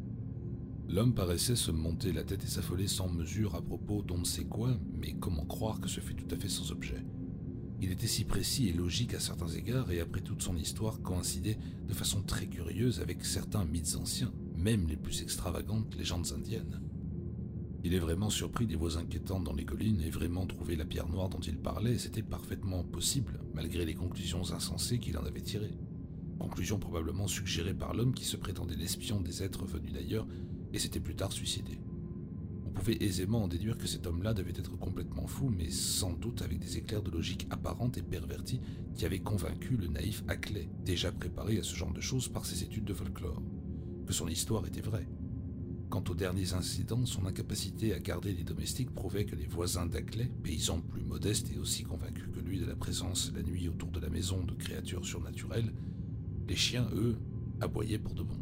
L'homme paraissait se monter la tête et s'affoler sans mesure à propos d'on ne sait quoi, mais comment croire que ce fût tout à fait sans objet? Il était si précis et logique à certains égards, et après toute son histoire coïncidait de façon très curieuse avec certains mythes anciens, même les plus extravagantes légendes indiennes. Il est vraiment surpris des voix inquiétantes dans les collines et vraiment trouvé la pierre noire dont il parlait, et c'était parfaitement possible, malgré les conclusions insensées qu'il en avait tirées. Conclusions probablement suggérées par l'homme qui se prétendait l'espion des êtres venus d'ailleurs et s'était plus tard suicidé. On pouvait aisément en déduire que cet homme-là devait être complètement fou, mais sans doute avec des éclairs de logique apparente et pervertie qui avaient convaincu le naïf Ackley, déjà préparé à ce genre de choses par ses études de folklore, que son histoire était vraie. Quant aux derniers incidents, son incapacité à garder les domestiques prouvait que les voisins d'Ackley, paysans plus modestes et aussi convaincus que lui de la présence la nuit autour de la maison de créatures surnaturelles, les chiens, eux, aboyaient pour de bon.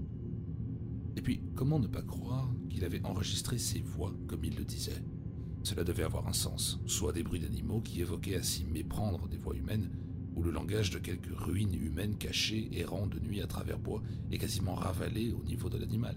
Et puis, comment ne pas croire qu'il avait enregistré ces voix, comme il le disait? Cela devait avoir un sens, soit des bruits d'animaux qui évoquaient à s'y méprendre des voix humaines, ou le langage de quelques ruines humaines cachées, errant de nuit à travers bois et quasiment ravalées au niveau de l'animal.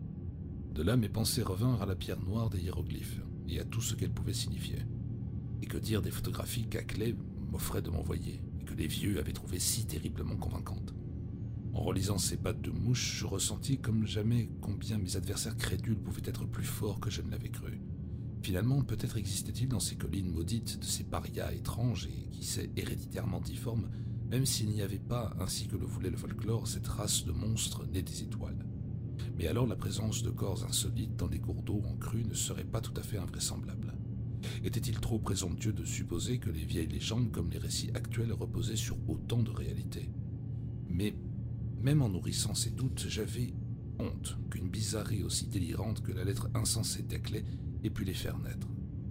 De là, mes pensées revinrent à la pierre noire des hiéroglyphes, et à tout ce qu'elle pouvait signifier. Et que dire des photographies qu'Ackley m'offrait de m'envoyer, et que les vieux avaient trouvées si terriblement convaincantes. En relisant ces pattes de mouche, je ressentis comme jamais combien mes adversaires crédules pouvaient être plus forts que je ne l'avais cru. Finalement, peut-être existait-il dans ces collines maudites de ces parias étranges et, qui sait, héréditairement difformes, même s'il n'y avait pas, ainsi que le voulait le folklore, cette race de monstres nés des étoiles. Mais alors la présence de corps insolites dans des cours d'eau en crue ne serait pas tout à fait invraisemblable. Était-il trop présomptueux de supposer que les vieilles légendes comme les récits actuels reposaient sur autant de réalité? Mais, même en nourrissant ces doutes, j'avais honte qu'une bizarrerie aussi délirante que la lettre insensée d'Ackley ait pu les faire naître.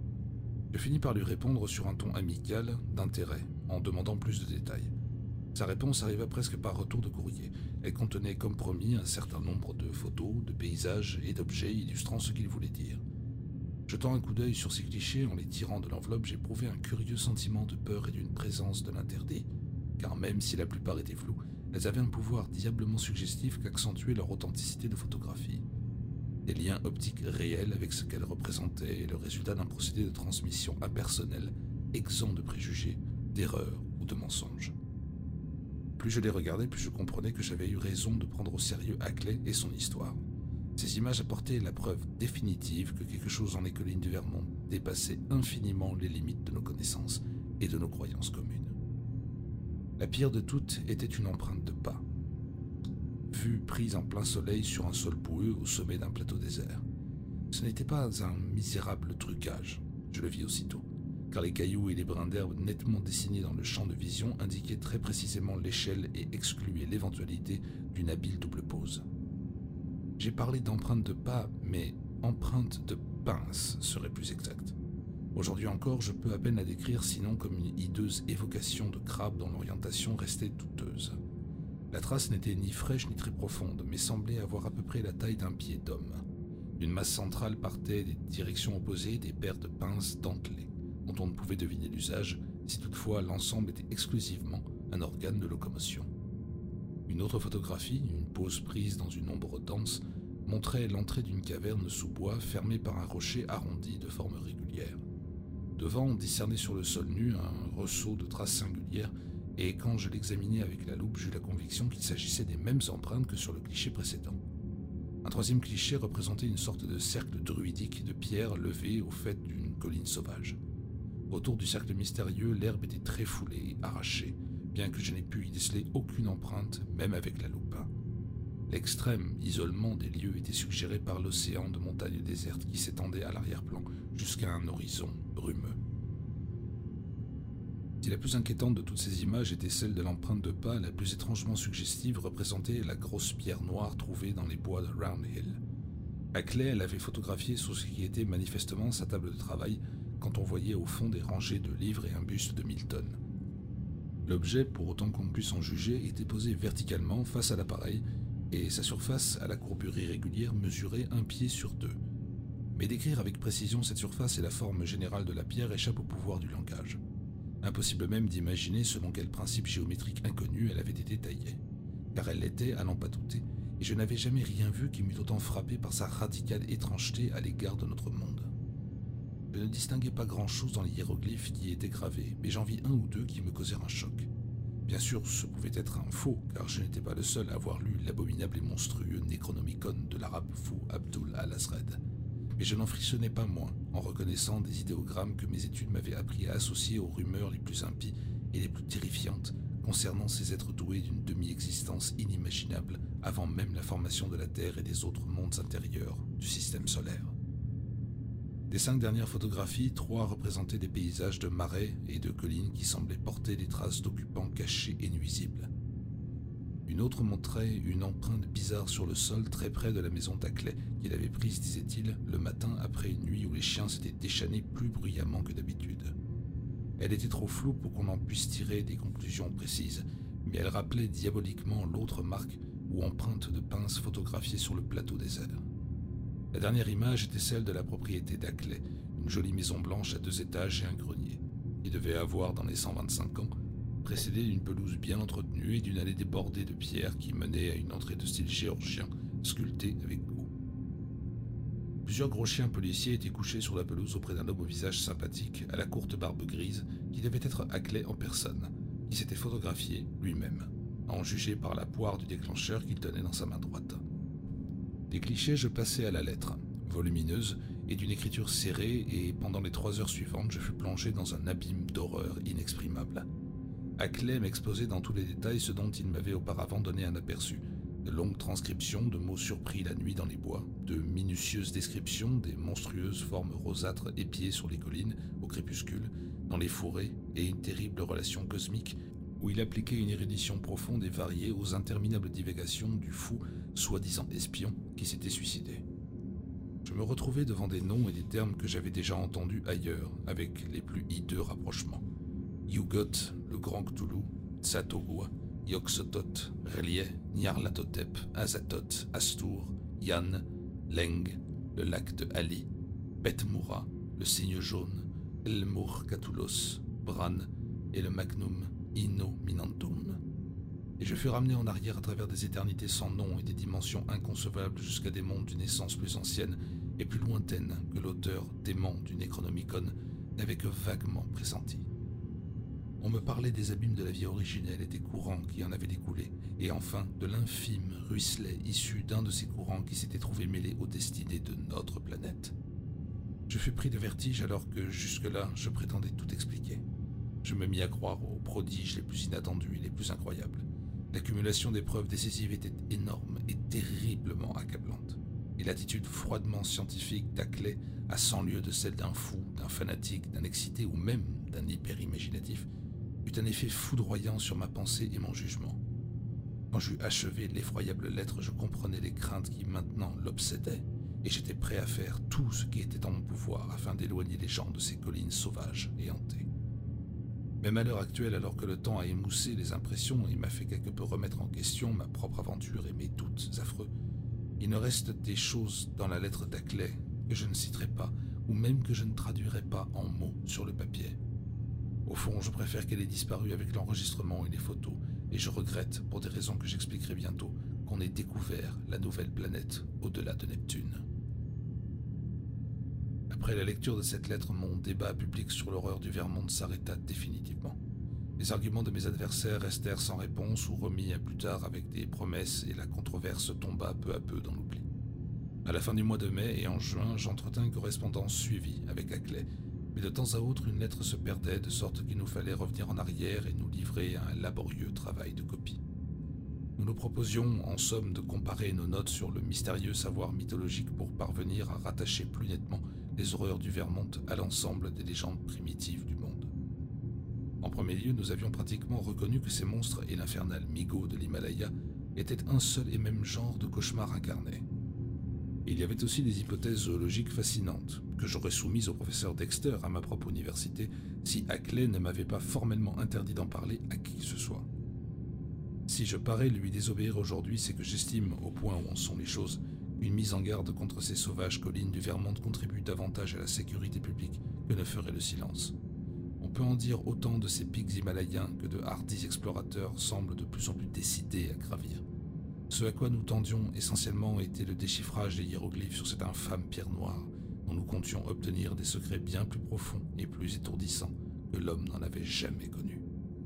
Je finis par lui répondre sur un ton amical, d'intérêt, en demandant plus de détails. Sa réponse arriva presque par retour de courrier. Elle contenait, comme promis, un certain nombre de photos, de paysages et d'objets illustrant ce qu'il voulait dire. Jetant un coup d'œil sur ces clichés en les tirant de l'enveloppe, j'éprouvais un curieux sentiment de peur et d'une présence de l'interdit, car même si la plupart étaient floues, elles avaient un pouvoir diablement suggestif qu'accentuait leur authenticité de photographie. Des liens optiques réels avec ce qu'elles représentaient et le résultat d'un procédé de transmission impersonnel, exempt de préjugés, d'erreurs ou de mensonges. Plus je les regardais, plus je comprenais que j'avais eu raison de prendre au sérieux Ackley et son histoire. Ces images apportaient la preuve définitive que quelque chose dans les collines du Vermont dépassait infiniment les limites de nos connaissances et de nos croyances communes. La pire de toutes était une empreinte de pas, vue prise en plein soleil sur un sol boueux au sommet d'un plateau désert. Ce n'était pas un misérable trucage, je le vis aussitôt, car les cailloux et les brins d'herbe nettement dessinés dans le champ de vision indiquaient très précisément l'échelle et excluaient l'éventualité d'une habile double pose. J'ai parlé d'empreinte de pas, mais empreinte de pince serait plus exact. Aujourd'hui encore, je peux à peine la décrire sinon comme une hideuse évocation de crabe dont l'orientation restait douteuse. La trace n'était ni fraîche ni très profonde, mais semblait avoir à peu près la taille d'un pied d'homme. D'une masse centrale partaient des directions opposées des paires de pinces dentelées, dont on ne pouvait deviner l'usage, si toutefois l'ensemble était exclusivement un organe de locomotion. Une autre photographie, une pose prise dans une ombre dense, montrait l'entrée d'une caverne sous bois fermée par un rocher arrondi de forme régulière. Devant, on discernait sur le sol nu un ressaut de traces singulières, et quand je l'examinais avec la loupe, j'eus la conviction qu'il s'agissait des mêmes empreintes que sur le cliché précédent. Un troisième cliché représentait une sorte de cercle druidique de pierre levée au fait d'une colline sauvage. Autour du cercle mystérieux, l'herbe était très foulée et arrachée, bien que je n'ai pu y déceler aucune empreinte, même avec la loupe. L'extrême isolement des lieux était suggéré par l'océan de montagnes désertes qui s'étendait à l'arrière-plan jusqu'à un horizon brumeux. Si la plus inquiétante de toutes ces images était celle de l'empreinte de pas, la plus étrangement suggestive représentait la grosse pierre noire trouvée dans les bois de Round Hill. À Clay, elle avait photographié sur ce qui était manifestement sa table de travail quand on voyait au fond des rangées de livres et un buste de Milton. L'objet, pour autant qu'on puisse en juger, était posé verticalement face à l'appareil et sa surface à la courbure irrégulière mesurait un pied sur deux. Mais décrire avec précision cette surface et la forme générale de la pierre échappe au pouvoir du langage. Impossible même d'imaginer selon quel principe géométrique inconnu elle avait été taillée, car elle l'était à n'en pas douter, et je n'avais jamais rien vu qui m'eût autant frappé par sa radicale étrangeté à l'égard de notre monde. Je ne distinguais pas grand-chose dans les hiéroglyphes qui y étaient gravés, mais j'en vis un ou deux qui me causèrent un choc. Bien sûr, ce pouvait être un faux, car je n'étais pas le seul à avoir lu l'abominable et monstrueux Necronomicon de l'arabe fou Abdul al-Azred. Mais je n'en frissonnais pas moins en reconnaissant des idéogrammes que mes études m'avaient appris à associer aux rumeurs les plus impies et les plus terrifiantes concernant ces êtres doués d'une demi-existence inimaginable avant même la formation de la Terre et des autres mondes intérieurs du système solaire. Des cinq dernières photographies, trois représentaient des paysages de marais et de collines qui semblaient porter des traces d'occupants cachés et nuisibles. Une autre montrait une empreinte bizarre sur le sol très près de la maison d'Ackley, qu'il avait prise, disait-il, le matin après une nuit où les chiens s'étaient déchaînés plus bruyamment que d'habitude. Elle était trop floue pour qu'on en puisse tirer des conclusions précises, mais elle rappelait diaboliquement l'autre marque ou empreinte de pince photographiée sur le plateau désert. La dernière image était celle de la propriété d'Ackley, une jolie maison blanche à deux étages et un grenier, qui devait avoir dans les cent vingt-cinq ans, précédé d'une pelouse bien entretenue et d'une allée débordée de pierres qui menait à une entrée de style géorgien, sculptée avec goût. Plusieurs gros chiens policiers étaient couchés sur la pelouse auprès d'un homme au visage sympathique, à la courte barbe grise, qui devait être Ackley en personne, qui s'était photographié lui-même, à en juger par la poire du déclencheur qu'il tenait dans sa main droite. Des clichés, je passais à la lettre, volumineuse et d'une écriture serrée, et pendant les trois heures suivantes, je fus plongé dans un abîme d'horreur inexprimable. Ackley m'exposait dans tous les détails ce dont il m'avait auparavant donné un aperçu, de longues transcriptions de mots surpris la nuit dans les bois, de minutieuses descriptions des monstrueuses formes rosâtres épiées sur les collines, au crépuscule, dans les forêts, et une terrible relation cosmique où il appliquait une érudition profonde et variée aux interminables divagations du fou, soi-disant espion, qui s'était suicidé. Je me retrouvais devant des noms et des termes que j'avais déjà entendus ailleurs, avec les plus hideux rapprochements. Yugot, le Grand Cthulhu, Tzatogua, Yog-Sothoth, R'lyeh, Nyarlathotep, Azathoth, Astur, Yan, Leng, le lac de Ali, Beth-Mura, le cygne jaune, Elmur-Catulos, Bran et le Magnum Inno Minantum. Et je fus ramené en arrière à travers des éternités sans nom et des dimensions inconcevables jusqu'à des mondes d'une essence plus ancienne et plus lointaine que l'auteur dément du Necronomicon n'avait que vaguement pressenti. On me parlait des abîmes de la vie originelle et des courants qui en avaient découlé, et enfin de l'infime ruisselet issu d'un de ces courants qui s'était trouvé mêlé aux destinées de notre planète. Je fus pris de vertige alors que, jusque-là, je prétendais tout expliquer. Je me mis à croire aux prodiges les plus inattendus et les plus incroyables. L'accumulation des preuves décisives était énorme et terriblement accablante, et l'attitude froidement scientifique d'Ackley, à cent lieues de celle d'un fou, d'un fanatique, d'un excité ou même d'un hyper-imaginatif, eut un effet foudroyant sur ma pensée et mon jugement. Quand j'eus achevé l'effroyable lettre, je comprenais les craintes qui maintenant l'obsédaient, et j'étais prêt à faire tout ce qui était en mon pouvoir afin d'éloigner les gens de ces collines sauvages et hantées. Même à l'heure actuelle, alors que le temps a émoussé les impressions et m'a fait quelque peu remettre en question ma propre aventure et mes doutes affreux, il ne reste des choses dans la lettre d'Ackley que je ne citerai pas, ou même que je ne traduirai pas en mots sur le papier. Au fond, je préfère qu'elle ait disparu avec l'enregistrement et les photos, et je regrette, pour des raisons que j'expliquerai bientôt, qu'on ait découvert la nouvelle planète au-delà de Neptune. Après la lecture de cette lettre, mon débat public sur l'horreur du Vermont s'arrêta définitivement. Les arguments de mes adversaires restèrent sans réponse ou remis à plus tard avec des promesses et la controverse tomba peu à peu dans l'oubli. À la fin du mois de mai et en juin, j'entretins une correspondance suivie avec Ackley, mais de temps à autre une lettre se perdait de sorte qu'il nous fallait revenir en arrière et nous livrer à un laborieux travail de copie. Nous nous proposions en somme de comparer nos notes sur le mystérieux savoir mythologique pour parvenir à rattacher plus nettement les horreurs du Vermont à l'ensemble des légendes primitives du monde. En premier lieu, nous avions pratiquement reconnu que ces monstres et l'infernal Migo de l'Himalaya étaient un seul et même genre de cauchemar incarné. Il y avait aussi des hypothèses zoologiques fascinantes, que j'aurais soumises au professeur Dexter à ma propre université si Ackley ne m'avait pas formellement interdit d'en parler à qui que ce soit. Si je parais lui désobéir aujourd'hui, c'est que j'estime, au point où en sont les choses, une mise en garde contre ces sauvages collines du Vermont contribue davantage à la sécurité publique que ne ferait le silence. On peut en dire autant de ces pics himalayens que de hardis explorateurs semblent de plus en plus décidés à gravir. Ce à quoi nous tendions essentiellement était le déchiffrage des hiéroglyphes sur cette infâme pierre noire, dont nous comptions obtenir des secrets bien plus profonds et plus étourdissants que l'homme n'en avait jamais connus.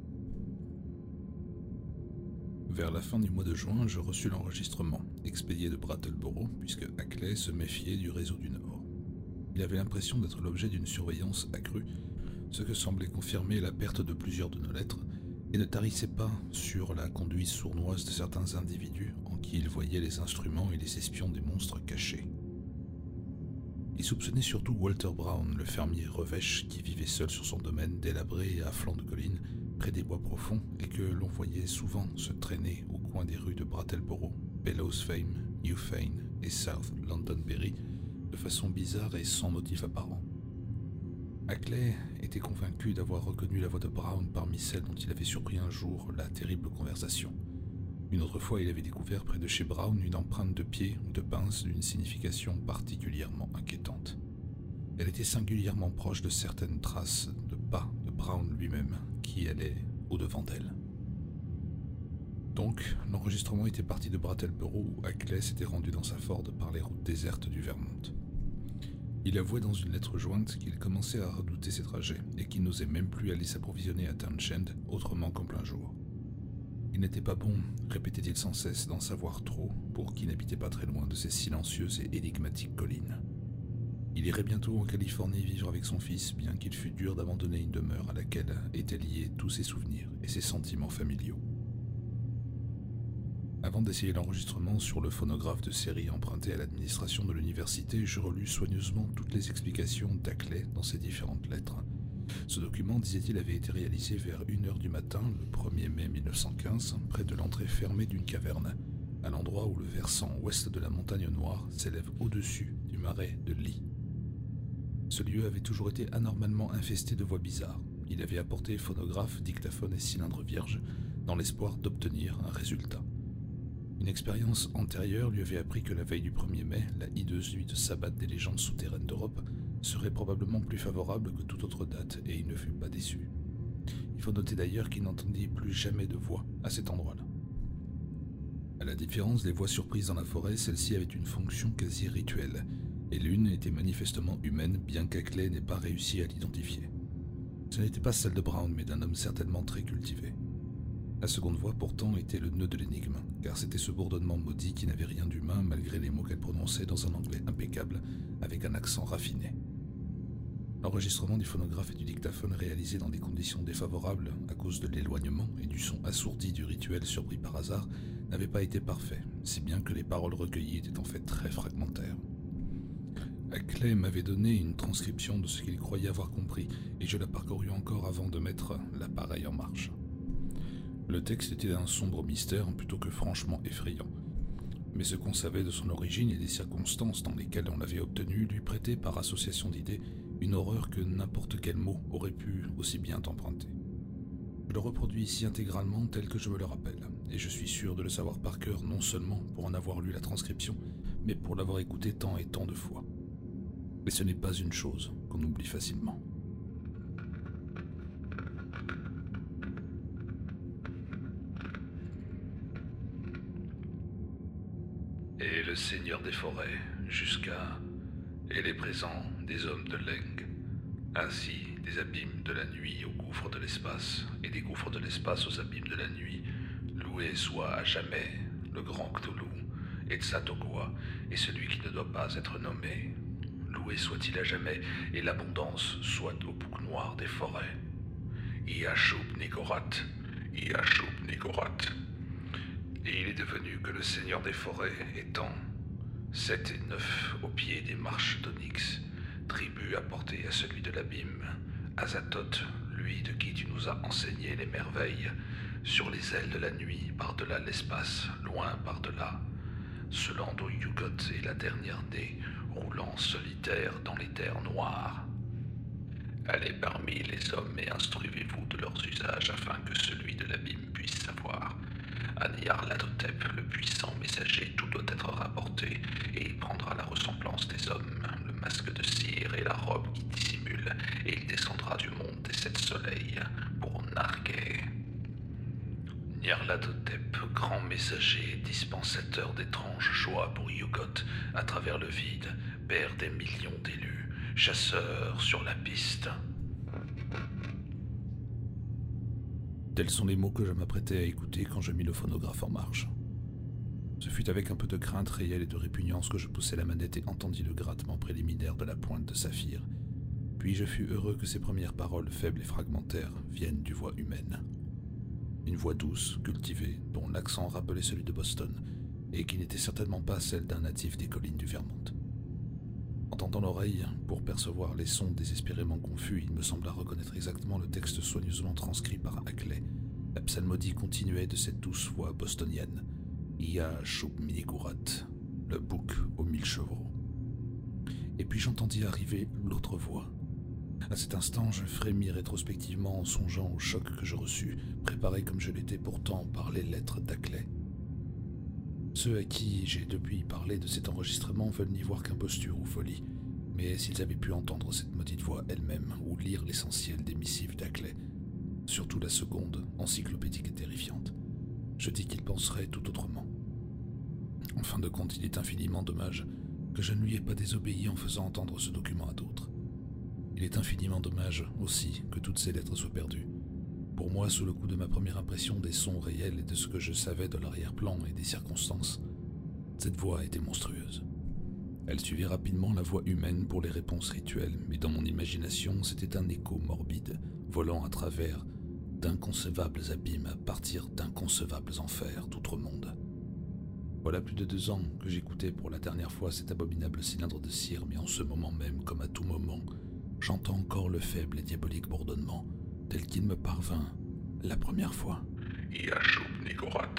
Vers la fin du mois de juin, je reçus l'enregistrement, expédié de Brattleboro, puisque Ackley se méfiait du réseau du Nord. Il avait l'impression d'être l'objet d'une surveillance accrue, ce que semblait confirmer la perte de plusieurs de nos lettres, et ne tarissait pas sur la conduite sournoise de certains individus en qui il voyait les instruments et les espions des monstres cachés. Il soupçonnait surtout Walter Brown, le fermier revêche qui vivait seul sur son domaine délabré et à flanc de colline, près des bois profonds, et que l'on voyait souvent se traîner au coin des rues de Brattleboro, Bellows Fame, Newfane et South Londonderry, de façon bizarre et sans motif apparent. Ackley était convaincu d'avoir reconnu la voix de Brown parmi celles dont il avait surpris un jour la terrible conversation. Une autre fois, il avait découvert près de chez Brown une empreinte de pied ou de pince d'une signification particulièrement inquiétante. Elle était singulièrement proche de certaines traces de pas de Brown lui-même qui allaient au-devant d'elle. Donc, l'enregistrement était parti de Brattleboro où Ackley s'était rendu dans sa Ford par les routes désertes du Vermont. Il avouait dans une lettre jointe qu'il commençait à redouter ses trajets et qu'il n'osait même plus aller s'approvisionner à Townshend autrement qu'en plein jour. Il n'était pas bon, répétait-il sans cesse, d'en savoir trop pour qui n'habitait pas très loin de ces silencieuses et énigmatiques collines. Il irait bientôt en Californie vivre avec son fils, bien qu'il fût dur d'abandonner une demeure à laquelle étaient liés tous ses souvenirs et ses sentiments familiaux. Avant d'essayer l'enregistrement sur le phonographe de série emprunté à l'administration de l'université, je relus soigneusement toutes les explications d'Ackley dans ses différentes lettres. Ce document, disait-il, avait été réalisé vers une heure du matin, le premier mai mille neuf cent quinze, près de l'entrée fermée d'une caverne, à l'endroit où le versant ouest de la montagne Noire s'élève au-dessus du marais de Lee. Ce lieu avait toujours été anormalement infesté de voix bizarres. Il avait apporté phonographe, dictaphone et cylindre vierge, dans l'espoir d'obtenir un résultat. Une expérience antérieure lui avait appris que la veille du premier mai, la hideuse nuit de sabbat des légendes souterraines d'Europe serait probablement plus favorable que toute autre date, et il ne fut pas déçu. Il faut noter d'ailleurs qu'il n'entendit plus jamais de voix à cet endroit-là. À la différence des voix surprises dans la forêt, celle-ci avait une fonction quasi rituelle, et l'une était manifestement humaine, bien qu'Ackley n'ait pas réussi à l'identifier. Ce n'était pas celle de Brown, mais d'un homme certainement très cultivé. La seconde voix pourtant était le nœud de l'énigme, car c'était ce bourdonnement maudit qui n'avait rien d'humain malgré les mots qu'elle prononçait dans un anglais impeccable, avec un accent raffiné. L'enregistrement du phonographe et du dictaphone réalisé dans des conditions défavorables à cause de l'éloignement et du son assourdi du rituel surpris par hasard n'avait pas été parfait, si bien que les paroles recueillies étaient en fait très fragmentaires. Ackley m'avait donné une transcription de ce qu'il croyait avoir compris, et je la parcourus encore avant de mettre l'appareil en marche. Le texte était d'un sombre mystère plutôt que franchement effrayant. Mais ce qu'on savait de son origine et des circonstances dans lesquelles on l'avait obtenu lui prêtait par association d'idées une horreur que n'importe quel mot aurait pu aussi bien t'emprunter. Je le reproduis ici intégralement tel que je me le rappelle, et je suis sûr de le savoir par cœur non seulement pour en avoir lu la transcription, mais pour l'avoir écouté tant et tant de fois. Mais ce n'est pas une chose qu'on oublie facilement. Et le seigneur des forêts, jusqu'à... et les présents des hommes de Leng, ainsi des abîmes de la nuit aux gouffres de l'espace, et des gouffres de l'espace aux abîmes de la nuit, loué soit à jamais le grand Cthulhu, et Tzatogwa, et celui qui ne doit pas être nommé. Loué soit-il à jamais, et l'abondance soit au bouc noir des forêts. Iashub Nigorat, Iashub Nigorat. Et il est devenu que le seigneur des forêts étant sept et neuf au pied des marches d'Onyx, tribut apportée à celui de l'abîme, Azathoth, lui de qui tu nous as enseigné les merveilles, sur les ailes de la nuit, par-delà l'espace, loin par-delà, ce Lando Yugoth est la dernière née, roulant solitaire dans les terres noires. Allez parmi les hommes et instruisez-vous de leurs usages afin que celui de l'abîme puisse savoir. À Nyarlathotep, le puissant messager, tout doit être rapporté, et il prendra la ressemblance des hommes, le masque de cire et la robe qui dissimule, et il descendra du monde des sept soleils pour narguer. Nyarlathotep, grand messager, dispensateur d'étranges joies pour Yugoth à travers le vide, père des millions d'élus, chasseur sur la piste. Tels sont les mots que je m'apprêtais à écouter quand je mis le phonographe en marche. Ce fut avec un peu de crainte réelle et de répugnance que je poussai la manette et entendis le grattement préliminaire de la pointe de saphir. Puis je fus heureux que ces premières paroles, faibles et fragmentaires, viennent du voix humaine. Une voix douce, cultivée, dont l'accent rappelait celui de Boston, et qui n'était certainement pas celle d'un natif des collines du Vermont. En tendant l'oreille, pour percevoir les sons désespérément confus, il me sembla reconnaître exactement le texte soigneusement transcrit par Ackley. La psalmodie continuait de cette douce voix bostonienne. Iashub Nigorat, le bouc aux mille chevaux. Et puis j'entendis arriver l'autre voix. À cet instant, je frémis rétrospectivement en songeant au choc que je reçus, préparé comme je l'étais pourtant par les lettres d'Ackley. Ceux à qui j'ai depuis parlé de cet enregistrement veulent n'y voir qu'imposture ou folie, mais s'ils avaient pu entendre cette maudite voix elle-même ou lire l'essentiel des missives d'Ackley, surtout la seconde, encyclopédique et terrifiante, je dis qu'ils penseraient tout autrement. En fin de compte, il est infiniment dommage que je ne lui ai pas désobéi en faisant entendre ce document à d'autres. Il est infiniment dommage aussi que toutes ces lettres soient perdues. Pour moi, sous le coup de ma première impression des sons réels et de ce que je savais de l'arrière-plan et des circonstances, cette voix était monstrueuse. Elle suivit rapidement la voix humaine pour les réponses rituelles, mais dans mon imagination, c'était un écho morbide, volant à travers d'inconcevables abîmes à partir d'inconcevables enfers d'outre-monde. Voilà plus de deux ans que j'écoutais pour la dernière fois cet abominable cylindre de cire, mais en ce moment même, comme à tout moment, j'entends encore le faible et diabolique bourdonnement, tel qu'il me parvint la première fois. Iashub Nigorat.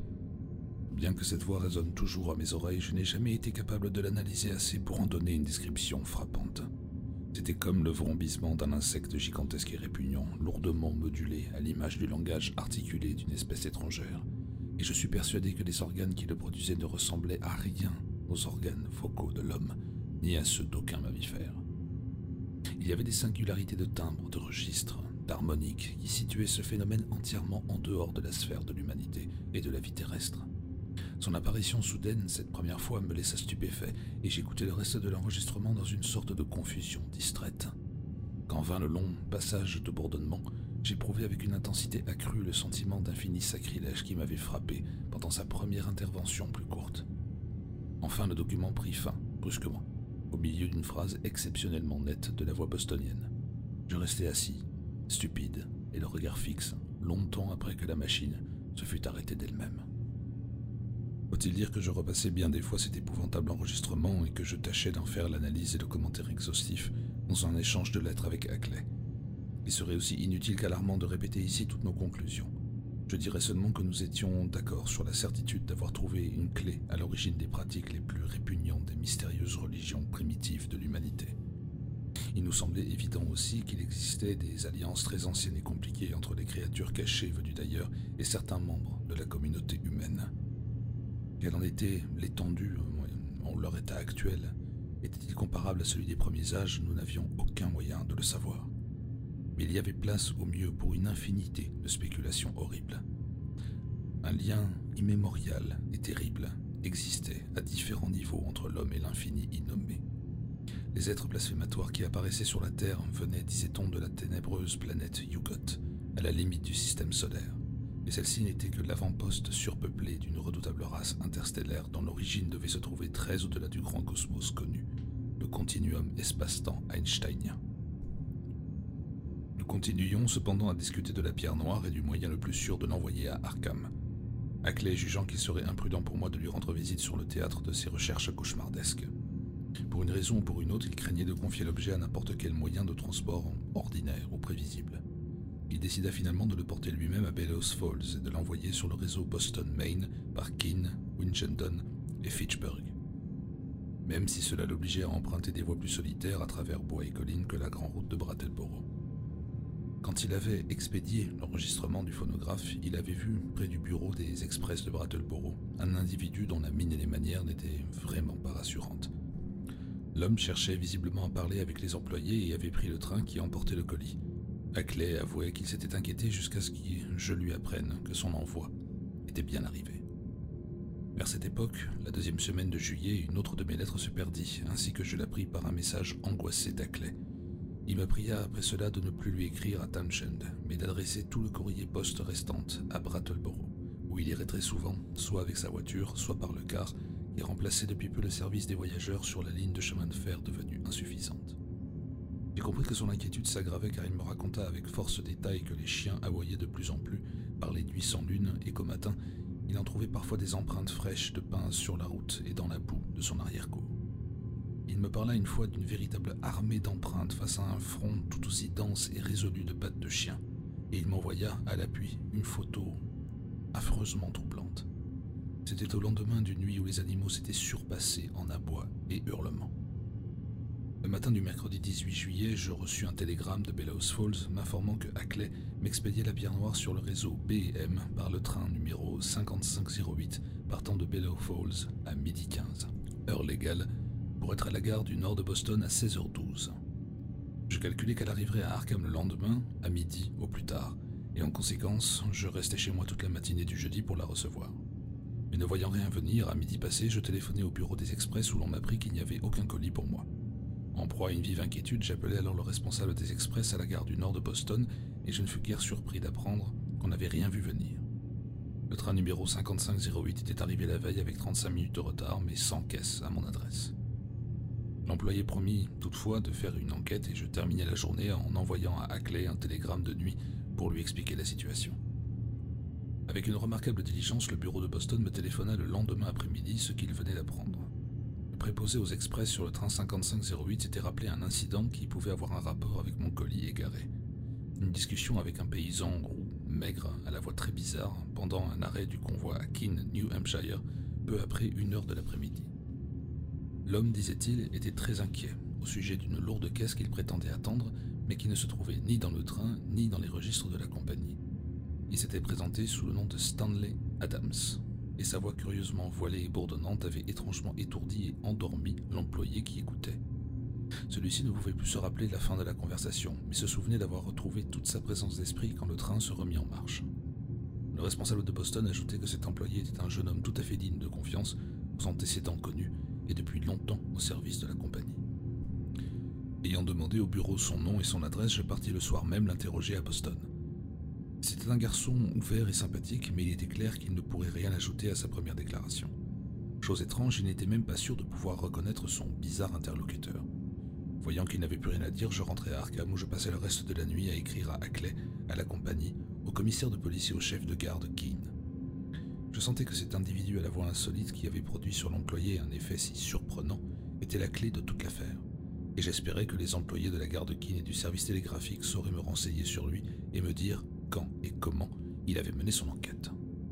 Bien que cette voix résonne toujours à mes oreilles, je n'ai jamais été capable de l'analyser assez pour en donner une description frappante. C'était comme le vrombissement d'un insecte gigantesque et répugnant, lourdement modulé à l'image du langage articulé d'une espèce étrangère, et je suis persuadé que les organes qui le produisaient ne ressemblaient à rien aux organes vocaux de l'homme, ni à ceux d'aucun mammifère. Il y avait des singularités de timbre, de registre, d'harmonique qui situaient ce phénomène entièrement en dehors de la sphère de l'humanité et de la vie terrestre. Son apparition soudaine, cette première fois, me laissa stupéfait, et j'écoutais le reste de l'enregistrement dans une sorte de confusion distraite. Quand vint le long passage de bourdonnement, j'éprouvais avec une intensité accrue le sentiment d'infini sacrilège qui m'avait frappé pendant sa première intervention plus courte. Enfin, le document prit fin, brusquement, au milieu d'une phrase exceptionnellement nette de la voix bostonienne. Je restai assis, stupide, et le regard fixe, longtemps après que la machine se fût arrêtée d'elle-même. Faut-il dire que je repassais bien des fois cet épouvantable enregistrement et que je tâchais d'en faire l'analyse et le commentaire exhaustif dans un échange de lettres avec Ackley. Il serait aussi inutile qu'alarmant de répéter ici toutes nos conclusions. Je dirais seulement que nous étions d'accord sur la certitude d'avoir trouvé une clé à l'origine des pratiques les plus répugnantes des mystérieuses religions primitives de l'humanité. Il nous semblait évident aussi qu'il existait des alliances très anciennes et compliquées entre les créatures cachées venues d'ailleurs et certains membres de la communauté humaine. Quelle en était l'étendue en leur état actuel? Était-il comparable à celui des premiers âges? Nous n'avions aucun moyen de le savoir. Mais il y avait place au mieux pour une infinité de spéculations horribles. Un lien immémorial et terrible existait à différents niveaux entre l'homme et l'infini innommé. Les êtres blasphématoires qui apparaissaient sur la Terre venaient, disait-on, de la ténébreuse planète Yugot, à la limite du système solaire. Et celle-ci n'était que l'avant-poste surpeuplé d'une redoutable race interstellaire dont l'origine devait se trouver très au-delà du grand cosmos connu, le continuum espace-temps einsteinien. Nous continuions cependant à discuter de la pierre noire et du moyen le plus sûr de l'envoyer à Arkham. Hackley jugeant qu'il serait imprudent pour moi de lui rendre visite sur le théâtre de ses recherches cauchemardesques. Pour une raison ou pour une autre, il craignait de confier l'objet à n'importe quel moyen de transport ordinaire ou prévisible. Il décida finalement de le porter lui-même à Bellows Falls et de l'envoyer sur le réseau Boston-Maine par Keene, Winchendon et Fitchburg. Même si cela l'obligeait à emprunter des voies plus solitaires à travers bois et collines que la grande route de Brattleboro. Quand il avait expédié l'enregistrement du phonographe, il avait vu, près du bureau des express de Brattleboro, un individu dont la mine et les manières n'étaient vraiment pas rassurantes. L'homme cherchait visiblement à parler avec les employés et avait pris le train qui emportait le colis. Hackley avouait qu'il s'était inquiété jusqu'à ce que je lui apprenne que son envoi était bien arrivé. Vers cette époque, la deuxième semaine de juillet, une autre de mes lettres se perdit, ainsi que je l'appris par un message angoissé d'Hackley. Il me pria après cela de ne plus lui écrire à Townshend, mais d'adresser tout le courrier poste restant à Brattleboro, où il irait très souvent, soit avec sa voiture, soit par le car, qui remplaçait depuis peu le service des voyageurs sur la ligne de chemin de fer devenue insuffisante. J'ai compris que son inquiétude s'aggravait car il me raconta avec force détail que les chiens aboyaient de plus en plus par les nuits sans lune et qu'au matin, il en trouvait parfois des empreintes fraîches de pain sur la route et dans la boue de son arrière-cour. Il me parla une fois d'une véritable armée d'empreintes face à un front tout aussi dense et résolu de pattes de chien, et il m'envoya, à l'appui, une photo affreusement troublante. C'était au lendemain d'une nuit où les animaux s'étaient surpassés en abois et hurlements. Le matin du mercredi dix-huit juillet, je reçus un télégramme de Bellows Falls m'informant que Hackley m'expédiait la pierre noire sur le réseau B et M par le train numéro cinquante-cinq zéro huit partant de Bellows Falls à midi quinze, heure légale, pour être à la gare du nord de Boston à seize heures douze. Je calculais qu'elle arriverait à Arkham le lendemain, à midi au plus tard, et en conséquence, je restais chez moi toute la matinée du jeudi pour la recevoir. Mais ne voyant rien venir, à midi passé, je téléphonai au bureau des express où l'on m'apprit qu'il n'y avait aucun colis pour moi. En proie à une vive inquiétude, j'appelai alors le responsable des express à la gare du nord de Boston et je ne fus guère surpris d'apprendre qu'on n'avait rien vu venir. Le train numéro cinquante-cinq zéro huit était arrivé la veille avec trente-cinq minutes de retard, mais sans caisse à mon adresse. L'employé promit toutefois de faire une enquête et je terminai la journée en envoyant à Hackley un télégramme de nuit pour lui expliquer la situation. Avec une remarquable diligence, le bureau de Boston me téléphona le lendemain après-midi ce qu'il venait d'apprendre. Le préposé aux express sur le train cinquante-cinq zéro huit s'était rappelé un incident qui pouvait avoir un rapport avec mon colis égaré. Une discussion avec un paysan gros, maigre, à la voix très bizarre, pendant un arrêt du convoi à Keene, New Hampshire, peu après une heure de l'après-midi. L'homme, disait-il, était très inquiet au sujet d'une lourde caisse qu'il prétendait attendre, mais qui ne se trouvait ni dans le train ni dans les registres de la compagnie. Il s'était présenté sous le nom de Stanley Adams, et sa voix curieusement voilée et bourdonnante avait étrangement étourdi et endormi l'employé qui écoutait. Celui-ci ne pouvait plus se rappeler la fin de la conversation, mais se souvenait d'avoir retrouvé toute sa présence d'esprit quand le train se remit en marche. Le responsable de Boston ajoutait que cet employé était un jeune homme tout à fait digne de confiance, aux antécédents connus, et depuis longtemps au service de la compagnie. Ayant demandé au bureau son nom et son adresse, je partis le soir même l'interroger à Boston. C'était un garçon ouvert et sympathique, mais il était clair qu'il ne pourrait rien ajouter à sa première déclaration. Chose étrange, il n'était même pas sûr de pouvoir reconnaître son bizarre interlocuteur. Voyant qu'il n'avait plus rien à dire, je rentrai à Arkham où je passai le reste de la nuit à écrire à Hackley, à la compagnie, au commissaire de police et au chef de garde Keene. Je sentais que cet individu à la voix insolite qui avait produit sur l'employé un effet si surprenant était la clé de toute l'affaire, et j'espérais que les employés de la garde Keene et du service télégraphique sauraient me renseigner sur lui et me dire quand et comment il avait mené son enquête.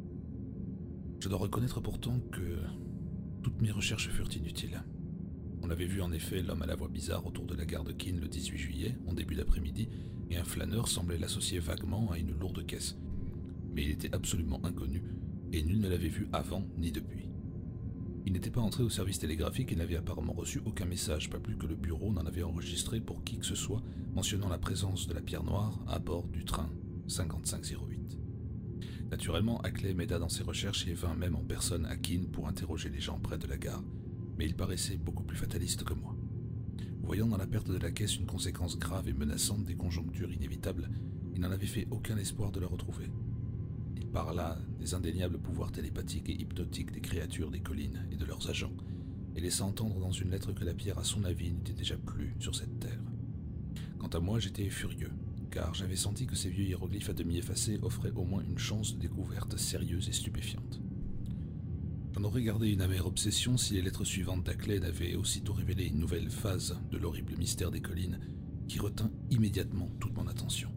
Je dois reconnaître pourtant que toutes mes recherches furent inutiles. On avait vu en effet l'homme à la voix bizarre autour de la gare de Keene le dix-huit juillet, en début d'après-midi, et un flâneur semblait l'associer vaguement à une lourde caisse. Mais il était absolument inconnu, et nul ne l'avait vu avant ni depuis. Il n'était pas entré au service télégraphique et n'avait apparemment reçu aucun message, pas plus que le bureau n'en avait enregistré pour qui que ce soit, mentionnant la présence de la pierre noire à bord du train cinquante-cinq zéro huit. Naturellement, Hackley m'aida dans ses recherches et vint même en personne à Keene pour interroger les gens près de la gare, mais il paraissait beaucoup plus fataliste que moi. Voyant dans la perte de la caisse une conséquence grave et menaçante des conjonctures inévitables, il n'en avait fait aucun espoir de la retrouver. Il parla des indéniables pouvoirs télépathiques et hypnotiques des créatures des collines et de leurs agents, et laissa entendre dans une lettre que la pierre, à son avis, n'était déjà plus sur cette terre. Quant à moi, j'étais furieux, car j'avais senti que ces vieux hiéroglyphes à demi effacés offraient au moins une chance de découverte sérieuse et stupéfiante. J'en aurais gardé une amère obsession si les lettres suivantes d'Ackley n'avaient aussitôt révélé une nouvelle phase de l'horrible mystère des collines qui retint immédiatement toute mon attention.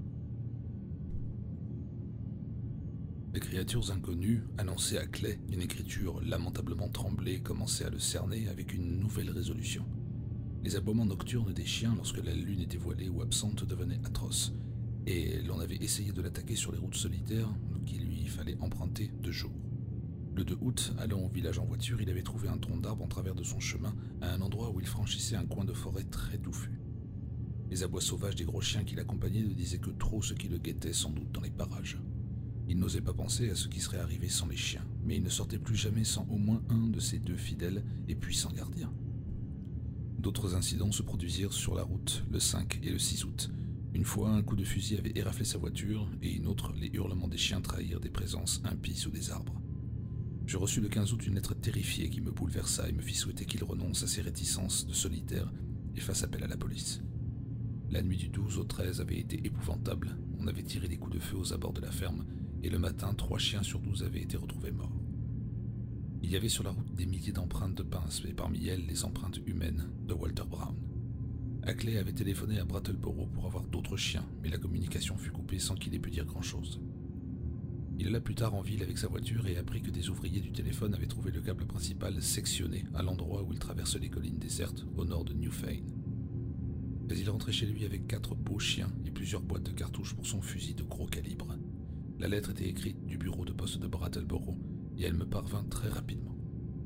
Les créatures inconnues annonçaient à Clay d'une écriture lamentablement tremblée commençaient à le cerner avec une nouvelle résolution. Les aboiements nocturnes des chiens lorsque la lune était voilée ou absente devenaient atroces, et l'on avait essayé de l'attaquer sur les routes solitaires qu'il lui fallait emprunter de jour. Le deux août, allant au village en voiture, il avait trouvé un tronc d'arbre en travers de son chemin, à un endroit où il franchissait un coin de forêt très touffu. Les abois sauvages des gros chiens qui l'accompagnaient ne disaient que trop ce qui le guettait sans doute dans les parages. Il n'osait pas penser à ce qui serait arrivé sans les chiens, mais il ne sortait plus jamais sans au moins un de ses deux fidèles et puissants gardiens. D'autres incidents se produisirent sur la route le cinq et le six août. Une fois, un coup de fusil avait éraflé sa voiture, et une autre, les hurlements des chiens trahirent des présences impies sous des arbres. Je reçus le quinze août une lettre terrifiée qui me bouleversa et me fit souhaiter qu'il renonce à ses réticences de solitaire et fasse appel à la police. La nuit du douze au treize avait été épouvantable. On avait tiré des coups de feu aux abords de la ferme, et le matin, trois chiens sur douze avaient été retrouvés morts. Il y avait sur la route des milliers d'empreintes de pinces, et parmi elles les empreintes humaines de Walter Brown. Ackley avait téléphoné à Brattleboro pour avoir d'autres chiens, mais la communication fut coupée sans qu'il ait pu dire grand-chose. Il alla plus tard en ville avec sa voiture et apprit que des ouvriers du téléphone avaient trouvé le câble principal sectionné à l'endroit où il traverse les collines désertes au nord de Newfane. Mais il rentrait chez lui avec quatre beaux chiens et plusieurs boîtes de cartouches pour son fusil de gros calibre. La lettre était écrite du bureau de poste de Brattleboro et elle me parvint très rapidement.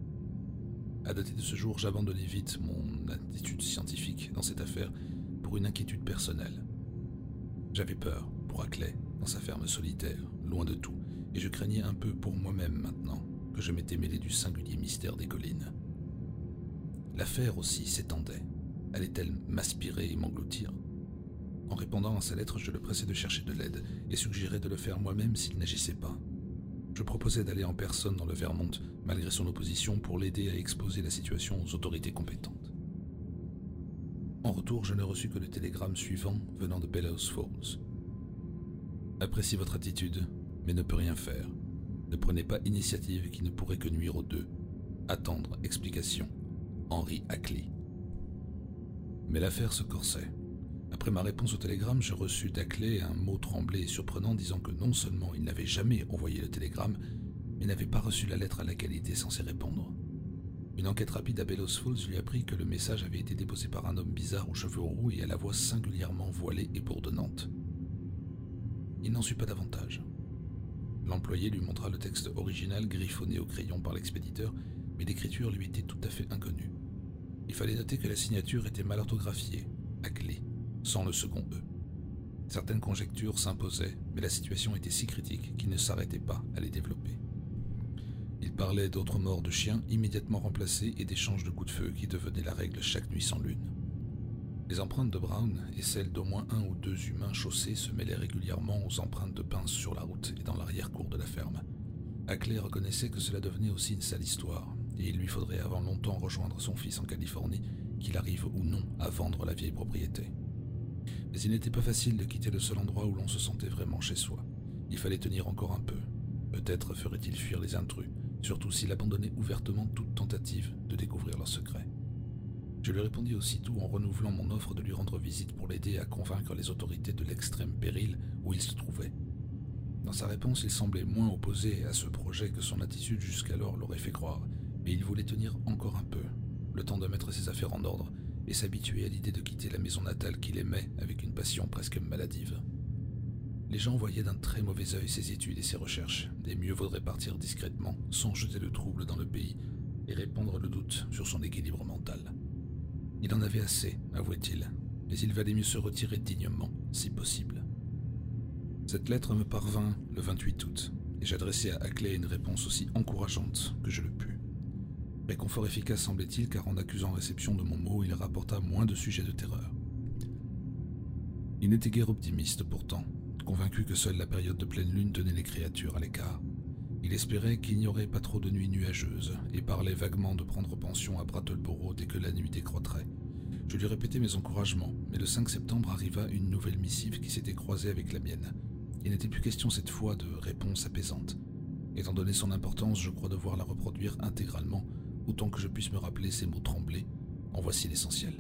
À dater de ce jour, j'abandonnai vite mon attitude scientifique dans cette affaire pour une inquiétude personnelle. J'avais peur pour Ackley dans sa ferme solitaire, loin de tout, et je craignais un peu pour moi-même maintenant que je m'étais mêlé du singulier mystère des collines. L'affaire aussi s'étendait. Allait-elle m'aspirer et m'engloutir? En répondant à sa lettre, je le pressais de chercher de l'aide et suggérais de le faire moi-même s'il n'agissait pas. Je proposais d'aller en personne dans le Vermont, malgré son opposition, pour l'aider à exposer la situation aux autorités compétentes. En retour, je ne reçus que le télégramme suivant venant de Bellows Falls. « Apprécie votre attitude, mais ne peut rien faire. Ne prenez pas initiative qui ne pourrait que nuire aux deux. Attendre explication. Henry Ackley. » Mais l'affaire se corsait. Après ma réponse au télégramme, je reçus d'Ackley un mot tremblé et surprenant disant que non seulement il n'avait jamais envoyé le télégramme, mais n'avait pas reçu la lettre à laquelle il était censé répondre. Une enquête rapide à Bellows Falls lui apprit que le message avait été déposé par un homme bizarre aux cheveux roux et à la voix singulièrement voilée et bourdonnante. Il n'en sut pas davantage. L'employé lui montra le texte original griffonné au crayon par l'expéditeur, mais l'écriture lui était tout à fait inconnue. Il fallait noter que la signature était mal orthographiée, Ackley, sans le second E. Certaines conjectures s'imposaient, mais la situation était si critique qu'il ne s'arrêtait pas à les développer. Il parlait d'autres morts de chiens immédiatement remplacés et d'échanges de coups de feu qui devenaient la règle chaque nuit sans lune. Les empreintes de Brown et celles d'au moins un ou deux humains chaussés se mêlaient régulièrement aux empreintes de pinces sur la route et dans l'arrière-cour de la ferme. Ackley reconnaissait que cela devenait aussi une sale histoire, et il lui faudrait avant longtemps rejoindre son fils en Californie, qu'il arrive ou non à vendre la vieille propriété. Mais il n'était pas facile de quitter le seul endroit où l'on se sentait vraiment chez soi. Il fallait tenir encore un peu. Peut-être ferait-il fuir les intrus, surtout s'il abandonnait ouvertement toute tentative de découvrir leur secret. Je lui répondis aussitôt en renouvelant mon offre de lui rendre visite pour l'aider à convaincre les autorités de l'extrême péril où il se trouvait. Dans sa réponse, il semblait moins opposé à ce projet que son attitude jusqu'alors l'aurait fait croire, mais il voulait tenir encore un peu, le temps de mettre ses affaires en ordre et s'habituer à l'idée de quitter la maison natale qu'il aimait avec une passion presque maladive. Les gens voyaient d'un très mauvais œil ses études et ses recherches, et mieux vaudrait partir discrètement, sans jeter le trouble dans le pays, et répandre le doute sur son équilibre mental. Il en avait assez, avouait-il, mais il valait mieux se retirer dignement, si possible. Cette lettre me parvint le vingt-huit août, et j'adressai à Ackley une réponse aussi encourageante que je le pus. Réconfort efficace semblait-il, car en accusant réception de mon mot, il rapporta moins de sujets de terreur. Il n'était guère optimiste pourtant, convaincu que seule la période de pleine lune tenait les créatures à l'écart. Il espérait qu'il n'y aurait pas trop de nuits nuageuses, et parlait vaguement de prendre pension à Brattleboro dès que la nuit décroîtrait. Je lui répétais mes encouragements, mais le cinq septembre arriva une nouvelle missive qui s'était croisée avec la mienne. Il n'était plus question cette fois de réponse apaisante. Étant donné son importance, je crois devoir la reproduire intégralement, autant que je puisse me rappeler ces mots tremblés. En voici l'essentiel.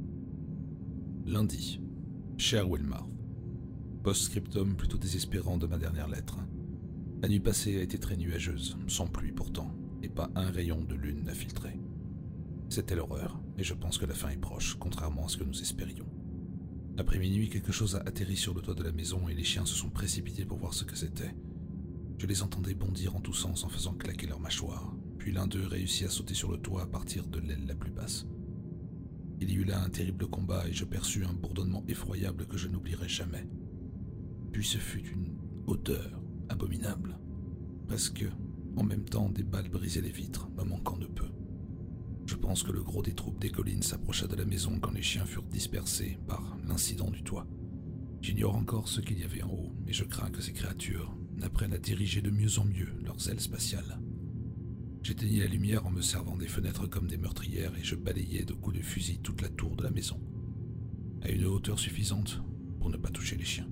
Lundi. Cher Wilmarth, post-scriptum plutôt désespérant de ma dernière lettre. La nuit passée a été très nuageuse, sans pluie pourtant, et pas un rayon de lune n'a filtré. C'était l'horreur, et je pense que la fin est proche, contrairement à ce que nous espérions. Après minuit, quelque chose a atterri sur le toit de la maison et les chiens se sont précipités pour voir ce que c'était. Je les entendais bondir en tous sens en faisant claquer leurs mâchoires, puis l'un d'eux réussit à sauter sur le toit à partir de l'aile la plus basse. Il y eut là un terrible combat et je perçus un bourdonnement effroyable que je n'oublierai jamais. Puis ce fut une odeur abominable. Presque, en même temps, des balles brisaient les vitres, me manquant de peu. Je pense que le gros des troupes des collines s'approcha de la maison quand les chiens furent dispersés par l'incident du toit. J'ignore encore ce qu'il y avait en haut, mais je crains que ces créatures n'apprennent à diriger de mieux en mieux leurs ailes spatiales. J'éteignis la lumière en me servant des fenêtres comme des meurtrières et je balayai de coups de fusil toute la tour de la maison, à une hauteur suffisante pour ne pas toucher les chiens.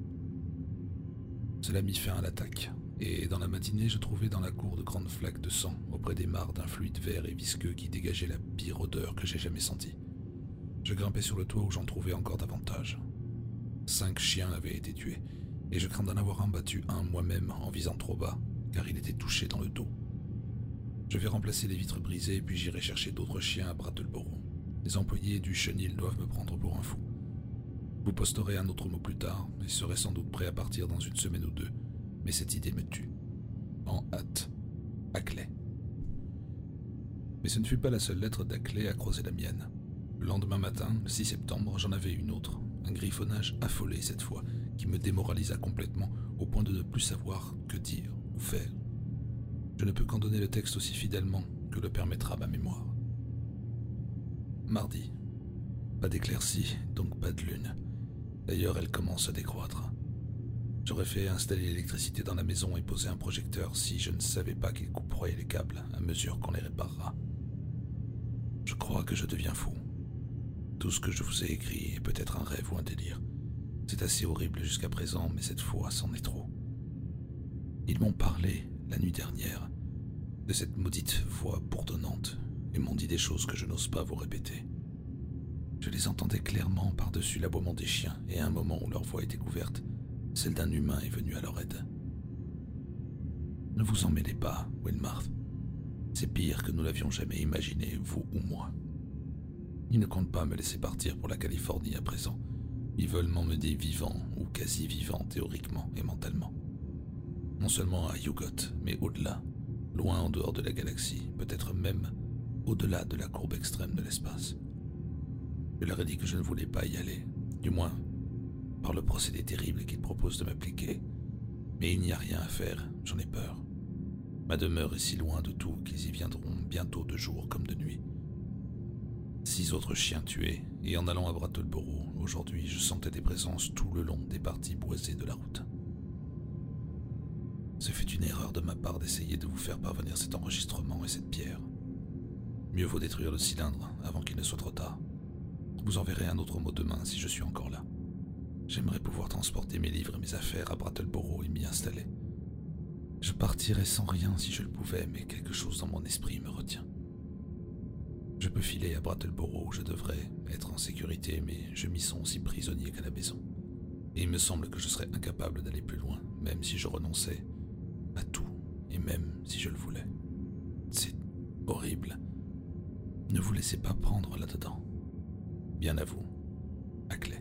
Cela mit fin à l'attaque, et dans la matinée je trouvai dans la cour de grandes flaques de sang auprès des mares d'un fluide vert et visqueux qui dégageait la pire odeur que j'ai jamais sentie. Je grimpai sur le toit où j'en trouvai encore davantage. Cinq chiens avaient été tués, et je crains d'en avoir abattu un moi-même en visant trop bas, car il était touché dans le dos. Je vais remplacer les vitres brisées, puis j'irai chercher d'autres chiens à Brattleboro. Les employés du chenil doivent me prendre pour un fou. Vous posterez un autre mot plus tard, et serez sans doute prêt à partir dans une semaine ou deux, mais cette idée me tue. En hâte, Ackley. Mais ce ne fut pas la seule lettre d'Ackley à croiser la mienne. Le lendemain matin, le six septembre, j'en avais une autre, un griffonnage affolé cette fois, qui me démoralisa complètement au point de ne plus savoir que dire ou faire. Je ne peux qu'en donner le texte aussi fidèlement que le permettra ma mémoire. Mardi. Pas d'éclaircie, donc pas de lune. D'ailleurs, elle commence à décroître. J'aurais fait installer l'électricité dans la maison et poser un projecteur si je ne savais pas qu'il couperait les câbles à mesure qu'on les réparera. Je crois que je deviens fou. Tout ce que je vous ai écrit est peut-être un rêve ou un délire. C'est assez horrible jusqu'à présent, mais cette fois, c'en est trop. Ils m'ont parlé, la nuit dernière, de cette maudite voix bourdonnante, et m'ont dit des choses que je n'ose pas vous répéter. Je les entendais clairement par-dessus l'aboiement des chiens, et à un moment où leur voix était couverte, celle d'un humain est venue à leur aide. Ne vous en mêlez pas, Wilmarth. C'est pire que nous l'avions jamais imaginé, vous ou moi. Ils ne comptent pas me laisser partir pour la Californie à présent. Ils veulent m'emmener vivant, ou quasi vivant théoriquement et mentalement. Non seulement à Hugot, mais au-delà, loin en dehors de la galaxie, peut-être même au-delà de la courbe extrême de l'espace. Je leur ai dit que je ne voulais pas y aller, du moins par le procédé terrible qu'ils proposent de m'appliquer. Mais il n'y a rien à faire, j'en ai peur. Ma demeure est si loin de tout qu'ils y viendront bientôt de jour comme de nuit. Six autres chiens tués, et en allant à Brattleboro, aujourd'hui je sentais des présences tout le long des parties boisées de la route. Ce fut une erreur de ma part d'essayer de vous faire parvenir cet enregistrement et cette pierre. Mieux vaut détruire le cylindre avant qu'il ne soit trop tard. Vous enverrez un autre mot demain si je suis encore là. J'aimerais pouvoir transporter mes livres et mes affaires à Brattleboro et m'y installer. Je partirais sans rien si je le pouvais, mais quelque chose dans mon esprit me retient. Je peux filer à Brattleboro où je devrais être en sécurité, mais je m'y sens aussi prisonnier qu'à la maison. Et il me semble que je serais incapable d'aller plus loin, même si je renonçais à tout, et même si je le voulais. C'est horrible. Ne vous laissez pas prendre là-dedans. Bien à vous, Ackley.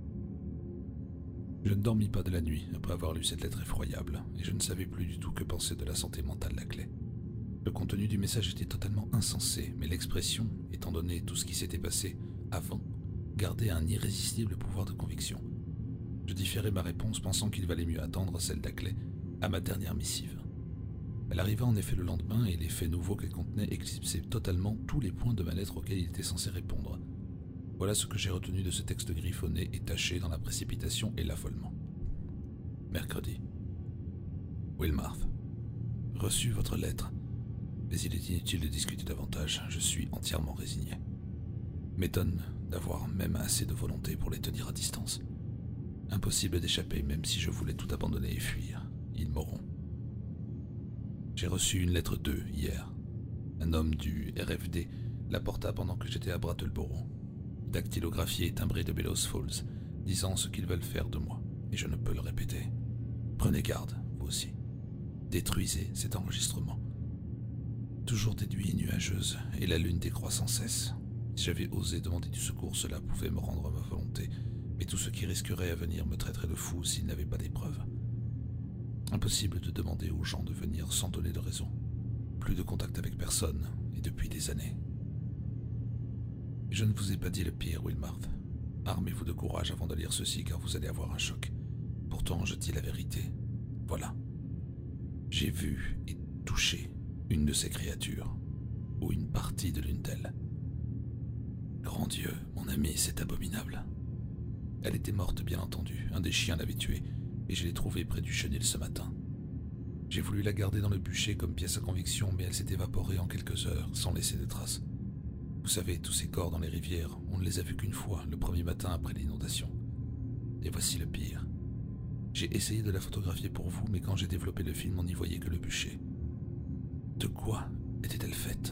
Je ne dormis pas de la nuit après avoir lu cette lettre effroyable, et je ne savais plus du tout que penser de la santé mentale d'Ackley. Le contenu du message était totalement insensé, mais l'expression, étant donné tout ce qui s'était passé avant, gardait un irrésistible pouvoir de conviction. Je différai ma réponse pensant qu'il valait mieux attendre celle d'Ackley à ma dernière missive. Elle arriva en effet le lendemain et les faits nouveaux qu'elle contenait éclipsaient totalement tous les points de ma lettre auxquels il était censé répondre. Voilà ce que j'ai retenu de ce texte griffonné et taché dans la précipitation et l'affolement. Mercredi. Wilmarth. Reçu votre lettre, mais il est inutile de discuter davantage, je suis entièrement résigné. M'étonne d'avoir même assez de volonté pour les tenir à distance. Impossible d'échapper même si je voulais tout abandonner et fuir, ils m'auront. J'ai reçu une lettre d'eux hier. Un homme du R F D l'apporta pendant que j'étais à Brattleboro, dactylographié et timbré de Bellows Falls, disant ce qu'ils veulent faire de moi, et je ne peux le répéter. Prenez garde, vous aussi. Détruisez cet enregistrement. Toujours des nuits nuageuses, et la lune décroît sans cesse. Si j'avais osé demander du secours, cela pouvait me rendre ma volonté, mais tout ce qui risquerait à venir me traiterait de fou s'il n'avait pas d'épreuve. Impossible de demander aux gens de venir sans donner de raison. Plus de contact avec personne, et depuis des années. Je ne vous ai pas dit le pire, Wilmarth. Armez-vous de courage avant de lire ceci, car vous allez avoir un choc. Pourtant, je dis la vérité. Voilà. J'ai vu et touché une de ces créatures, ou une partie de l'une d'elles. Grand Dieu, mon ami, c'est abominable. Elle était morte, bien entendu. Un des chiens l'avait tuée, et je l'ai trouvée près du chenil ce matin. J'ai voulu la garder dans le bûcher comme pièce à conviction, mais elle s'est évaporée en quelques heures, sans laisser de traces. Vous savez, tous ces corps dans les rivières, on ne les a vus qu'une fois, le premier matin après l'inondation. Et voici le pire. J'ai essayé de la photographier pour vous, mais quand j'ai développé le film, on n'y voyait que le bûcher. De quoi était-elle faite?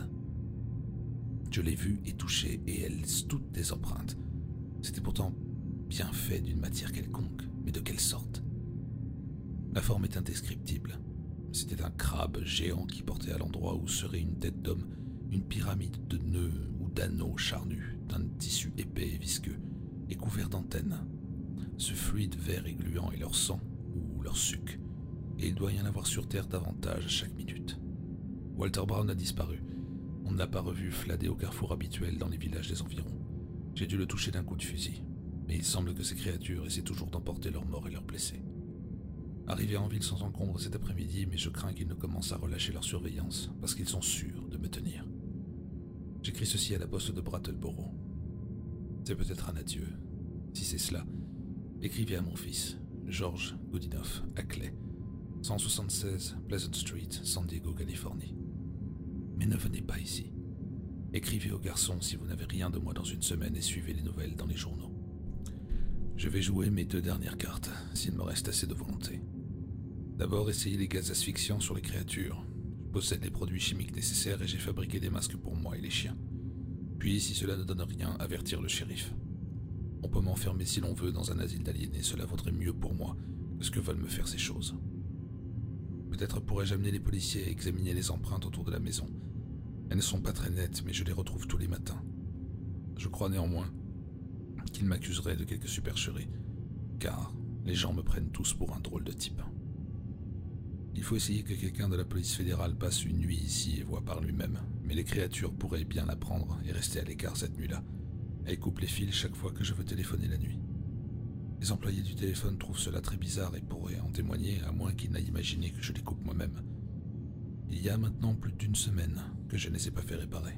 Je l'ai vue et touchée, et elles laissent toutes des empreintes. C'était pourtant bien fait d'une matière quelconque, mais de quelle sorte? La forme est indescriptible. C'était un crabe géant qui portait à l'endroit où serait une tête d'homme une pyramide de nœuds ou d'anneaux charnus d'un tissu épais et visqueux et couvert d'antennes. Ce fluide vert et gluant est leur sang ou leur suc, et il doit y en avoir sur Terre davantage à chaque minute. Walter Brown a disparu. On ne l'a pas revu flâner au carrefour habituel dans les villages des environs. J'ai dû le toucher d'un coup de fusil, mais il semble que ces créatures essaient toujours d'emporter leurs morts et leurs blessés. Arrivé en ville sans encombre cet après-midi, mais je crains qu'ils ne commencent à relâcher leur surveillance, parce qu'ils sont sûrs de me tenir. J'écris ceci à la poste de Brattleboro. C'est peut-être un adieu. Si c'est cela, écrivez à mon fils, George Goodenough, à Clay, cent soixante-seize Pleasant Street, San Diego, Californie. Mais ne venez pas ici. Écrivez au garçon si vous n'avez rien de moi dans une semaine et suivez les nouvelles dans les journaux. Je vais jouer mes deux dernières cartes, s'il me reste assez de volonté. D'abord, essayez les gaz asphyxiants sur les créatures. Je possède les produits chimiques nécessaires et j'ai fabriqué des masques pour moi et les chiens. Puis, si cela ne donne rien, avertir le shérif. On peut m'enfermer si l'on veut dans un asile d'aliénés, cela vaudrait mieux pour moi que ce que veulent me faire ces choses. Peut-être pourrais-je amener les policiers à examiner les empreintes autour de la maison. Elles ne sont pas très nettes, mais je les retrouve tous les matins. Je crois néanmoins qu'ils m'accuseraient de quelque supercherie, car les gens me prennent tous pour un drôle de type. Il faut essayer que quelqu'un de la police fédérale passe une nuit ici et voie par lui-même, mais les créatures pourraient bien l'apprendre et rester à l'écart cette nuit-là. Elles coupent les fils chaque fois que je veux téléphoner la nuit. Les employés du téléphone trouvent cela très bizarre et pourraient en témoigner, à moins qu'ils n'aient imaginé que je les coupe moi-même. Il y a maintenant plus d'une semaine que je ne les ai pas fait réparer.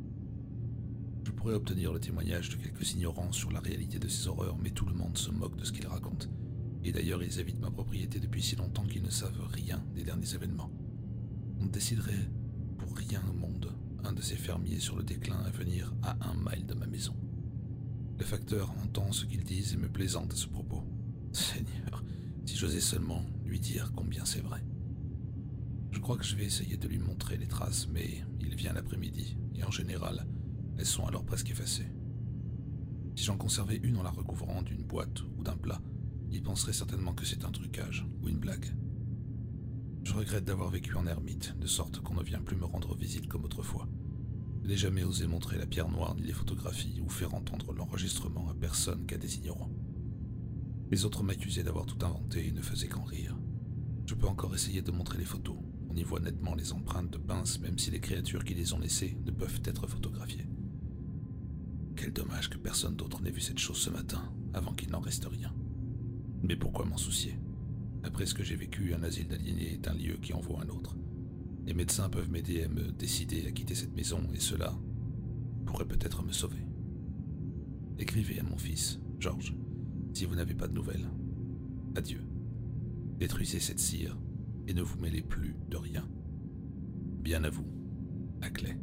Je pourrais obtenir le témoignage de quelques ignorants sur la réalité de ces horreurs, mais tout le monde se moque de ce qu'ils racontent. Et d'ailleurs, ils habitent ma propriété depuis si longtemps qu'ils ne savent rien des derniers événements. On déciderait, pour rien au monde, un de ces fermiers sur le déclin à venir à un mile de ma maison. Le facteur entend ce qu'ils disent et me plaisante à ce propos. Seigneur, si j'osais seulement lui dire combien c'est vrai. Je crois que je vais essayer de lui montrer les traces, mais il vient l'après-midi, et en général, elles sont alors presque effacées. Si j'en conservais une en la recouvrant d'une boîte ou d'un plat, il penserait certainement que c'est un trucage ou une blague. Je regrette d'avoir vécu en ermite, de sorte qu'on ne vient plus me rendre visite comme autrefois. Je n'ai jamais osé montrer la pierre noire ni les photographies ou faire entendre l'enregistrement à personne qu'à des ignorants. Les autres m'accusaient d'avoir tout inventé et ne faisaient qu'en rire. Je peux encore essayer de montrer les photos. On y voit nettement les empreintes de pinces, même si les créatures qui les ont laissées ne peuvent être photographiées. Quel dommage que personne d'autre n'ait vu cette chose ce matin, avant qu'il n'en reste rien. Mais pourquoi m'en soucier? Après ce que j'ai vécu, un asile d'aliénés est un lieu qui envoie un autre. Les médecins peuvent m'aider à me décider à quitter cette maison et cela pourrait peut-être me sauver. Écrivez à mon fils, George, si vous n'avez pas de nouvelles. Adieu. Détruisez cette cire et ne vous mêlez plus de rien. Bien à vous, Ackley.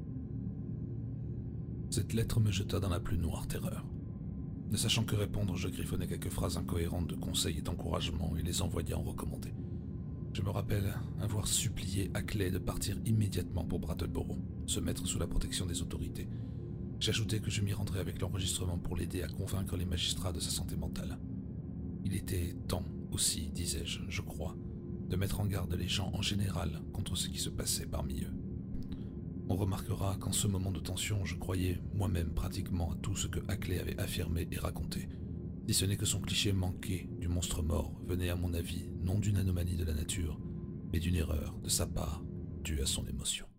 Cette lettre me jeta dans la plus noire terreur. Ne sachant que répondre, je griffonnai quelques phrases incohérentes de conseils et d'encouragement et les envoyai en recommandé. Je me rappelle avoir supplié Ackley de partir immédiatement pour Brattleboro, se mettre sous la protection des autorités. J'ajoutais que je m'y rendrais avec l'enregistrement pour l'aider à convaincre les magistrats de sa santé mentale. Il était temps aussi, disais-je, je crois, de mettre en garde les gens en général contre ce qui se passait parmi eux. On remarquera qu'en ce moment de tension, je croyais moi-même pratiquement à tout ce que Ackley avait affirmé et raconté, si ce n'est que son cliché manqué du monstre mort venait à mon avis non d'une anomalie de la nature, mais d'une erreur de sa part due à son émotion.